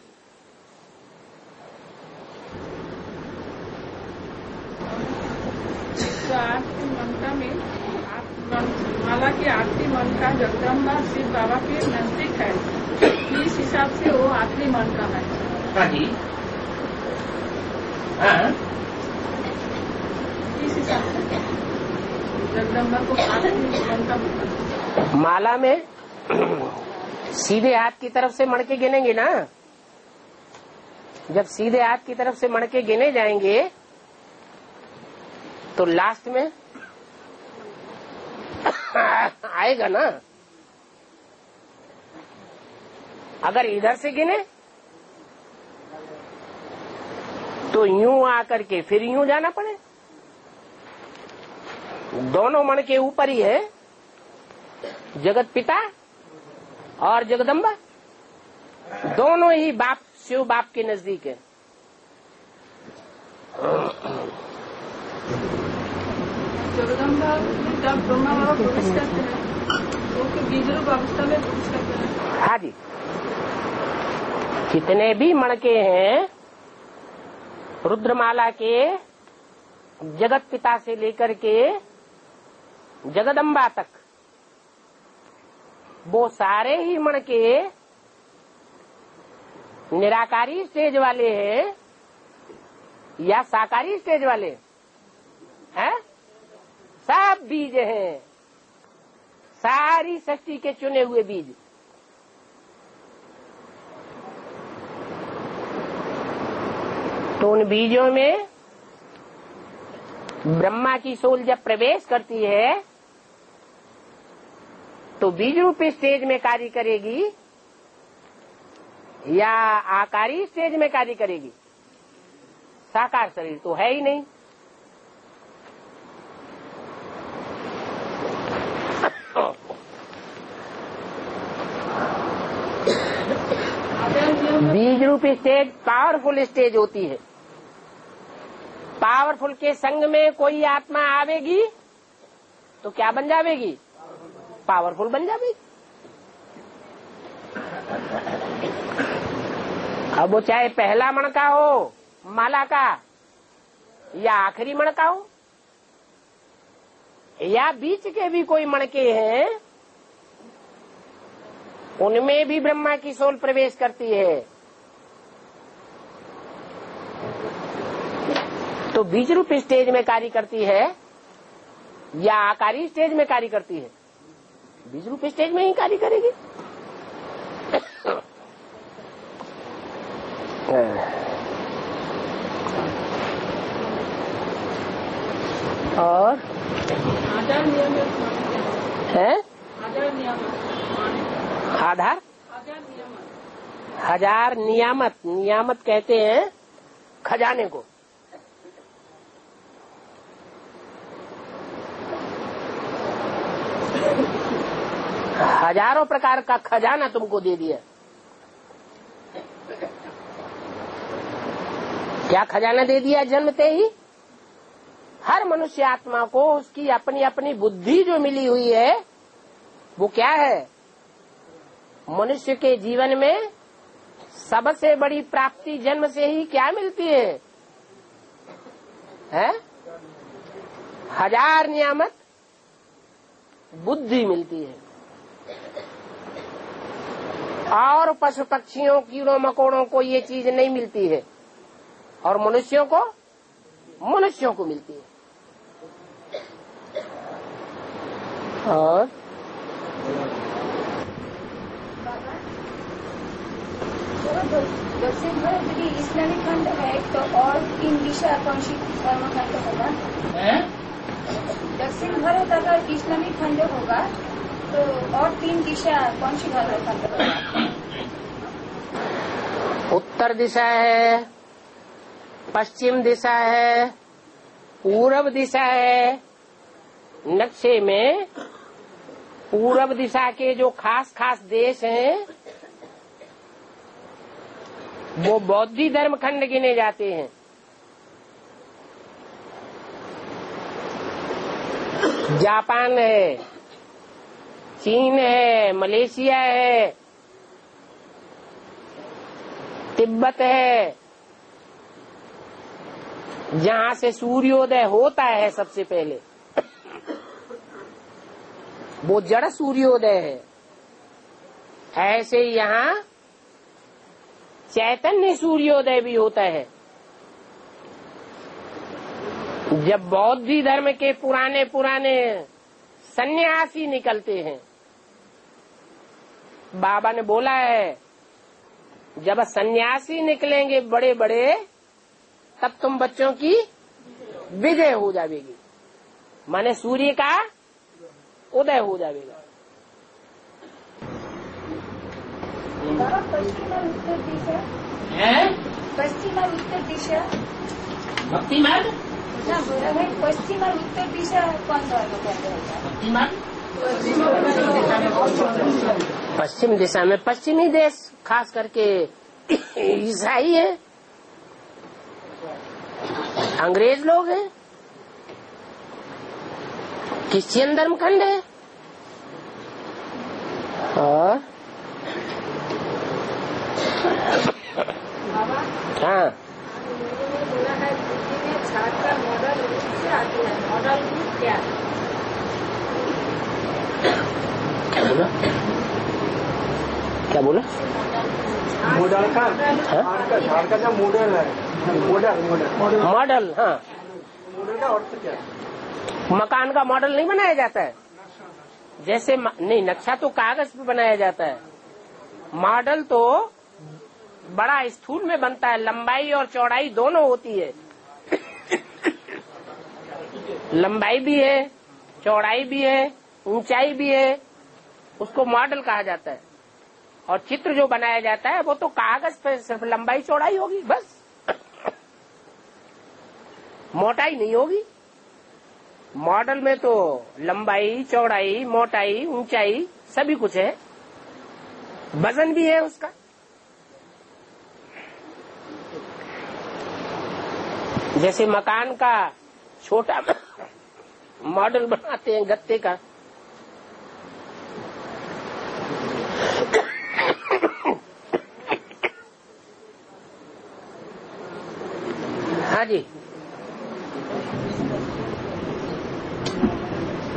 आरती मंत्र में माला की आरती मंत्र जगदम्बा शिव बाबा के नजदीक है। इस हिसाब से वो आखिरी मंत्र है। हाँ जी, हाँ। इस हिसाब से जगदम्बा को आखिरी मंत्र माला में सीधे हाथ की तरफ से मणके गिनेंगे ना। जब सीधे हाथ की तरफ से मणके गिने जाएंगे तो लास्ट में आएगा ना। अगर इधर से गिने तो यूं आकर के फिर यूं जाना पड़े। दोनों मण के ऊपर ही है जगत पिता और जगदम्बा, दोनों ही बाप शिव बाप के नजदीक है। जगदम्बा जब ब्रह्मा बाबा प्रवेश करते हैं तो बीज रूप अवस्था में प्रवेश करते हैं। हाँ जी, जितने भी मणके हैं रुद्रमाला के जगत पिता से लेकर के जगदम्बा तक, वो सारे ही मणके निराकारी स्टेज वाले हैं या साकारी स्टेज वाले हैं? सब बीज हैं, सारी सृष्टि के चुने हुए बीज। तो उन बीजों में ब्रह्मा की सोल जब प्रवेश करती है तो बीज रूपी स्टेज में कार्य करेगी या आकारी स्टेज में कार्य करेगी? साकार शरीर तो है ही नहीं। बीज रूपी स्टेज पावरफुल स्टेज होती है। पावरफुल के संग में कोई आत्मा आवेगी तो क्या बन जावेगी? पावरफुल बन जावेगी। अब वो चाहे पहला मणका हो माला का या आखिरी मणका हो, या बीच के भी कोई मणके हैं, उनमें भी ब्रह्मा की सोल प्रवेश करती है। तो बीज रूप स्टेज में कार्य करती है या आकारी स्टेज में कार्य करती है? बीज रूप स्टेज में ही कार्य करेगी। और आधार नियमित है आधार नियमित आधार आधार नियमित हजार नियामत, नियामत कहते हैं खजाने को। हजारों प्रकार का खजाना तुमको दे दिया। क्या खजाना दे दिया जन्मते ही? हर मनुष्य आत्मा को उसकी अपनी अपनी बुद्धि जो मिली हुई है वो क्या है? मनुष्य के जीवन में सबसे बड़ी प्राप्ति जन्म से ही क्या मिलती है? है? हजार नियामत बुद्धि मिलती है। और पशु पक्षियों कीड़ों मकोड़ों को ये चीज नहीं मिलती है, और मनुष्यों को मनुष्यों को मिलती है। और दक्षिण भारत यदि इस्लामिक खंड है तो और तीन दिशा कौन सी धर्म खंड होगा? दक्षिण भारत अगर इस्लामिक खंड होगा तो और तीन दिशा कौन सी धर्म खंड होगा? उत्तर दिशा है, पश्चिम दिशा है, पूरब दिशा है। नक्शे में पूरब दिशा के जो खास खास देश हैं वो बौद्धी धर्म खंड गिने जाते हैं। जापान है, चीन है, मलेशिया है, तिब्बत है, जहाँ से सूर्योदय होता है सबसे पहले वो जड़ सूर्योदय है। ऐसे यहाँ चैतन्य सूर्योदय भी होता है। जब बौद्ध धर्म के पुराने पुराने सन्यासी निकलते हैं, बाबा ने बोला है जब सन्यासी निकलेंगे बड़े बड़े तब तुम बच्चों की विजय हो जाएगी, माने सूर्य का उदय हो जाएगा। पश्चिम और उत्तर दिशा पश्चिम और उत्तर दिशा भक्ति मार्ग ना बोला भाई, पश्चिम और उत्तर दिशा कौन सा भक्ति मार्ग पश्चिम दिशा में पश्चिमी देश खास करके ईसाई है, अंग्रेज लोग हैं, क्रिश्चियन धर्म खंड है। और हाँ बोला है बुद्धि में छात्र का मॉडल से आती है। मॉडल क्या क्या बोला क्या बोला मॉडल का का झाड़ का जो मॉडल है, मॉडल मॉडल मॉडल। हाँ, मॉडल का अर्थ क्या है? मकान का मॉडल नहीं बनाया जाता है। जैसे म... नहीं, नक्शा तो कागज पे बनाया जाता है, मॉडल तो बड़ा स्थूल में बनता है, लंबाई और चौड़ाई दोनों होती है। लंबाई भी है, चौड़ाई भी है, ऊंचाई भी है, उसको मॉडल कहा जाता है। और चित्र जो बनाया जाता है वो तो कागज पे सिर्फ लंबाई चौड़ाई होगी बस, मोटाई नहीं होगी। मॉडल में तो लंबाई चौड़ाई मोटाई ऊंचाई सभी कुछ है, वजन भी है उसका। जैसे मकान का छोटा मॉडल बनाते हैं गत्ते का, हाँ जी।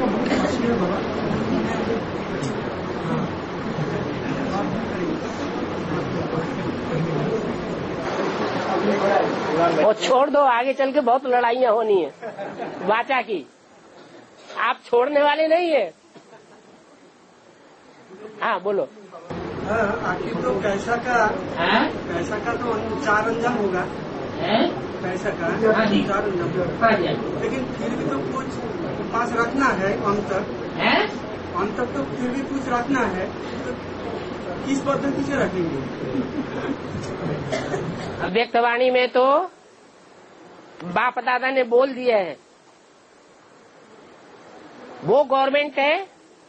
वो छोड़ दो, आगे चल के बहुत लड़ाइयाँ होनी है वाचा की। आप छोड़ने वाले नहीं है। हाँ बोलो। आखिर तो पैसा का पैसा का तो चार अंजाम होगा, पैसा का चार अंजाम, लेकिन फिर भी तो कुछ पास रखना है अंतर, अंतर तो फिर भी कुछ रखना है। तो किस पद्धति से रखेंगे? व्यक्तवाणी में तो बाप दादा ने बोल दिया है, वो गवर्नमेंट है,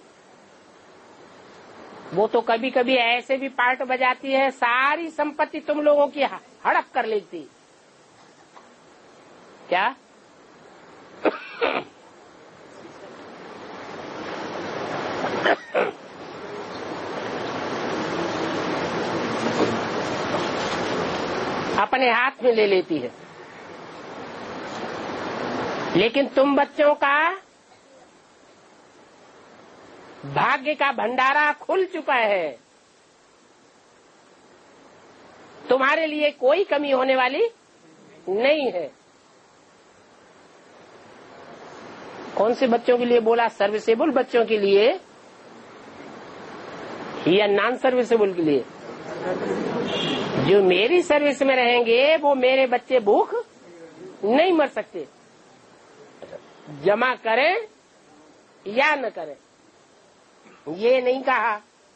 वो तो कभी कभी ऐसे भी पार्ट बजाती है, सारी संपत्ति तुम लोगों की हड़प कर लेती। क्या? अपने हाथ में ले लेती है। लेकिन तुम बच्चों का भाग्य का भंडारा खुल चुका है, तुम्हारे लिए कोई कमी होने वाली नहीं है। कौन से बच्चों के लिए बोला? सर्विसेबल बच्चों के लिए या नॉन सर्विसेबल के लिए? जो मेरी सर्विस में रहेंगे वो मेरे बच्चे भूख नहीं मर सकते, जमा करें या न करें। ये नहीं कहा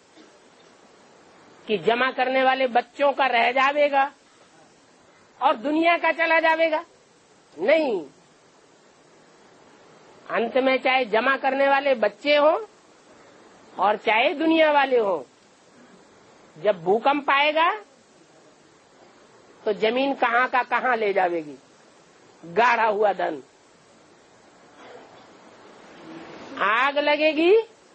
कि जमा करने वाले बच्चों का रह जावेगा और दुनिया का चला जावेगा, नहीं। अंत में चाहे जमा करने वाले बच्चे हो और चाहे दुनिया वाले हो, जब भूकंप आएगा तो जमीन कहाँ का कहाँ ले जावेगी, गाढ़ा हुआ धन। आग लगेगी,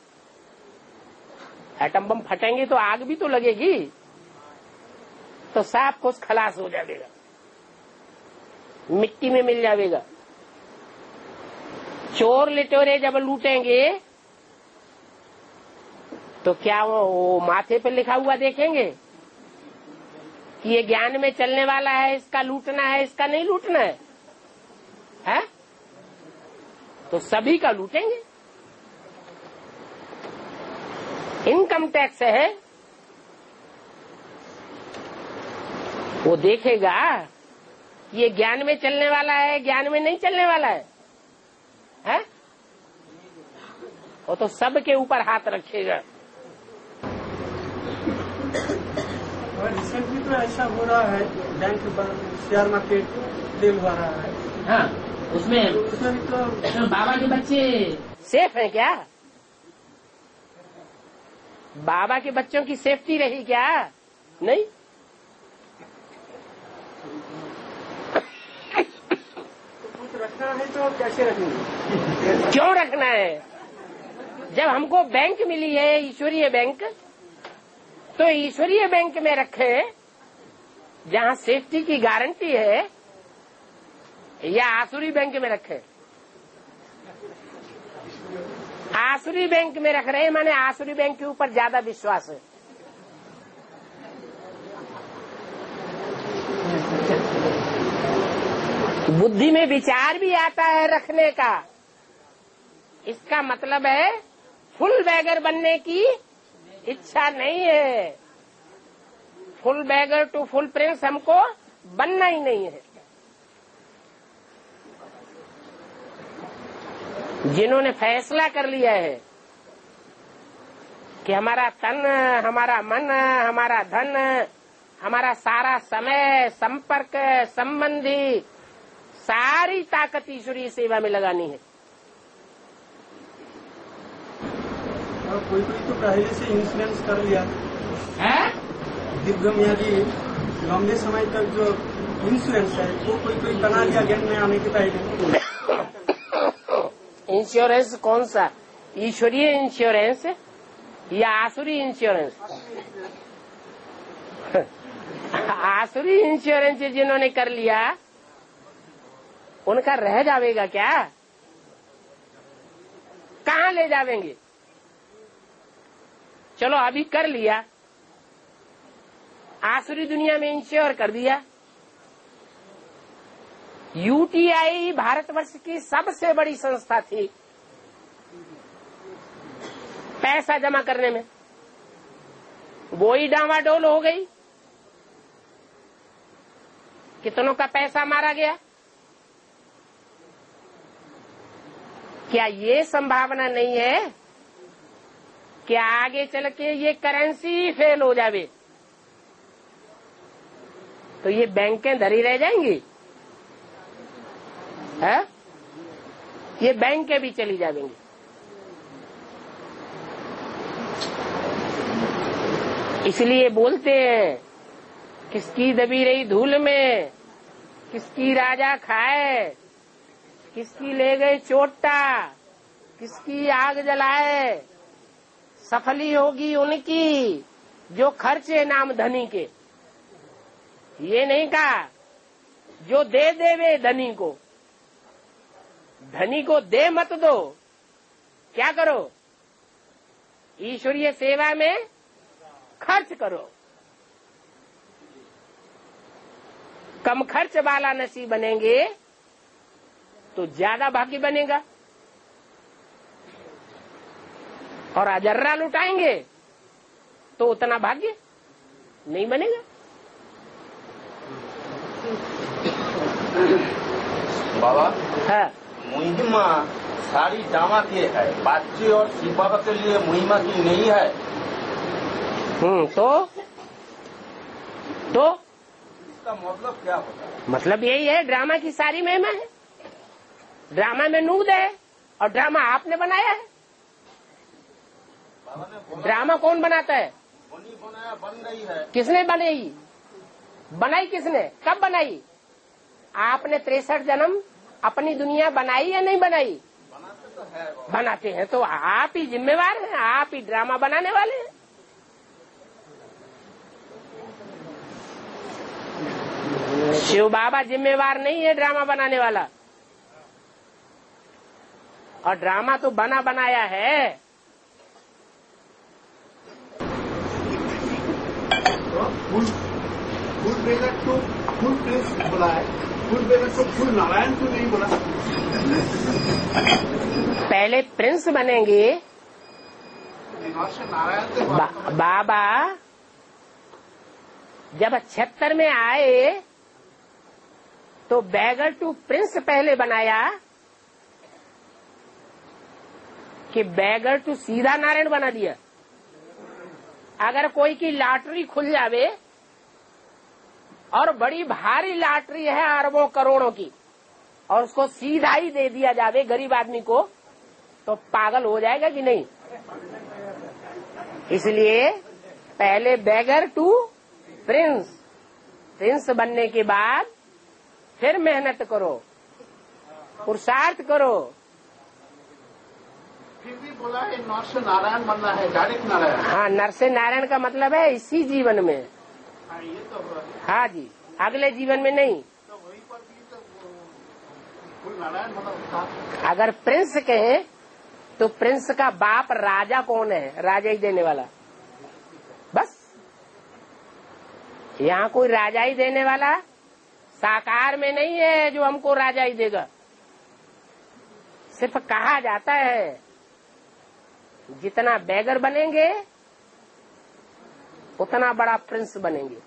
एटम बम फटेंगे तो आग भी तो लगेगी, तो सब कुछ खलास हो जाएगा, मिट्टी में मिल जाएगा। चोर लिटोरे जब लूटेंगे तो क्या वो, वो माथे पे लिखा हुआ देखेंगे कि ये ज्ञान में चलने वाला है, इसका लूटना है, इसका नहीं लूटना है, है? तो सभी का लूटेंगे। इनकम टैक्स है, वो देखेगा कि ये ज्ञान में चलने वाला है, ज्ञान में नहीं चलने वाला है, है? वो तो सबके ऊपर हाथ रखेगा। और रिसेंटली तो ऐसा हो रहा है, बैंक शेयर मार्केट फेल हो रहा है। हाँ, उसमें उसमें तो उसमें बाबा के बच्चे सेफ हैं क्या? बाबा के बच्चों की सेफ्टी रही क्या? नहीं। कुछ रखना है तो कैसे रखेंगे? क्यों रखना है? जब हमको बैंक मिली है, ईश्वरीय बैंक, तो ईश्वरीय बैंक में रखे, जहाँ सेफ्टी की गारंटी है, या आसुरी बैंक में रखे? आसुरी बैंक में रख रहे हैं, माने आसुरी बैंक के ऊपर ज्यादा विश्वास है। बुद्धि में विचार भी आता है रखने का, इसका मतलब है फुल बैगर बनने की इच्छा नहीं है। Full beggar to full prince हमको बनना ही नहीं है। जिन्होंने फैसला कर लिया है कि हमारा तन, हमारा मन, हमारा धन, हमारा सारा समय, संपर्क, संबंधी, सारी ताकत ईश्वरीय सेवा में लगानी है। और कोई कोई तो पहले से इंश्योरेंस कर लिया है, दीर्घम्यादी लंबे समय तक जो इंश्योरेंस है वो कोई कोई बना लिया ज्ञान में आने के पहले। इंश्योरेंस कौन सा? ईश्वरीय इंश्योरेंस या आसुरी इंश्योरेंस? आसुरी इंश्योरेंस जिन्होंने कर लिया उनका रह जाएगा क्या? कहाँ ले जावेंगे? चलो अभी कर लिया, आसुरी दुनिया में इंश्योर कर दिया। यूटीआई भारतवर्ष की सबसे बड़ी संस्था थी पैसा जमा करने में, वो ही डावाडोल हो गई। कितनों का पैसा मारा गया। क्या ये संभावना नहीं है कि आगे चल के ये करेंसी फेल हो जावे तो ये बैंकें धरी रह जाएंगी, है? ये बैंकें भी चली जाएंगी। इसलिए बोलते हैं, किसकी दबी रही धूल में किसकी राजा खाए, किसकी ले गए चोटा किसकी आग जलाए, सफली होगी उनकी जो खर्चे नाम धनी के। ये नहीं कहा जो दे देवे धनी को, धनी को दे मत दो, क्या करो? ईश्वरीय सेवा में खर्च करो। कम खर्च वाला नसीब बनेंगे तो ज्यादा भाग्य बनेगा, और अजर्रा लुटाएंगे तो उतना भाग्य नहीं बनेगा। बाबा हाँ, मुहिमा सारी जामा की है, बच्चे और शिव बाबा के लिए मुहिमा की नहीं है। हम्म तो तो इसका मतलब क्या होता है? मतलब यही है, ड्रामा की सारी महिमा है। ड्रामा में नूद है और ड्रामा आपने बनाया है। बाबा ने बोला ड्रामा कौन बनाता है? बनी बनाया बन रही है। किसने बनाई? बनाई किसने? कब बनाई? आपने तिरसठ जन्म अपनी दुनिया बनाई या नहीं बनाई? बनाते तो है बाबा। बनाते हैं तो आप ही जिम्मेवार हैं, आप ही ड्रामा बनाने वाले हैं। शिव बाबा जिम्मेवार नहीं है ड्रामा बनाने वाला, और ड्रामा तो बना बनाया है। फुल फुल बेगर तो फुल प्रिंस बोला है, फुल बेगर तो फुल नारायण तो नहीं बोला। पहले प्रिंस बनेंगे नारायण से बा, बाबा जब छिहत्तर में आए तो बैगर टू प्रिंस पहले बनाया कि बैगर टू सीधा नारायण बना दिया। अगर कोई की लॉटरी खुल जावे और बड़ी भारी लॉटरी है अरबों करोड़ों की, और उसको सीधा ही दे दिया जावे गरीब आदमी को, तो पागल हो जाएगा कि नहीं? इसलिए पहले बैगर टू प्रिंस, प्रिंस बनने के बाद फिर मेहनत करो, पुरुषार्थ करो। फिर भी बोला है नर से नारायण बनना है, डायरेक्ट नारायण। हाँ, नर से नारायण का मतलब है इसी जीवन में। हाँ, ये तो हाँ जी, अगले जीवन में नहीं। तो वहीं पर भी तो फुल नारायण मतलब। अगर प्रिंस कहें तो प्रिंस का बाप राजा कौन है? राजा ही देने वाला। बस यहाँ कोई राजा ही देने वाला साकार में नहीं है जो हमको राजा ही देगा। सिर्फ कहा जाता है जितना बैगर बनेंगे उतना बड़ा प्रिंस बनेंगे।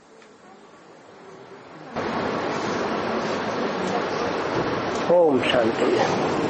ओम शांति।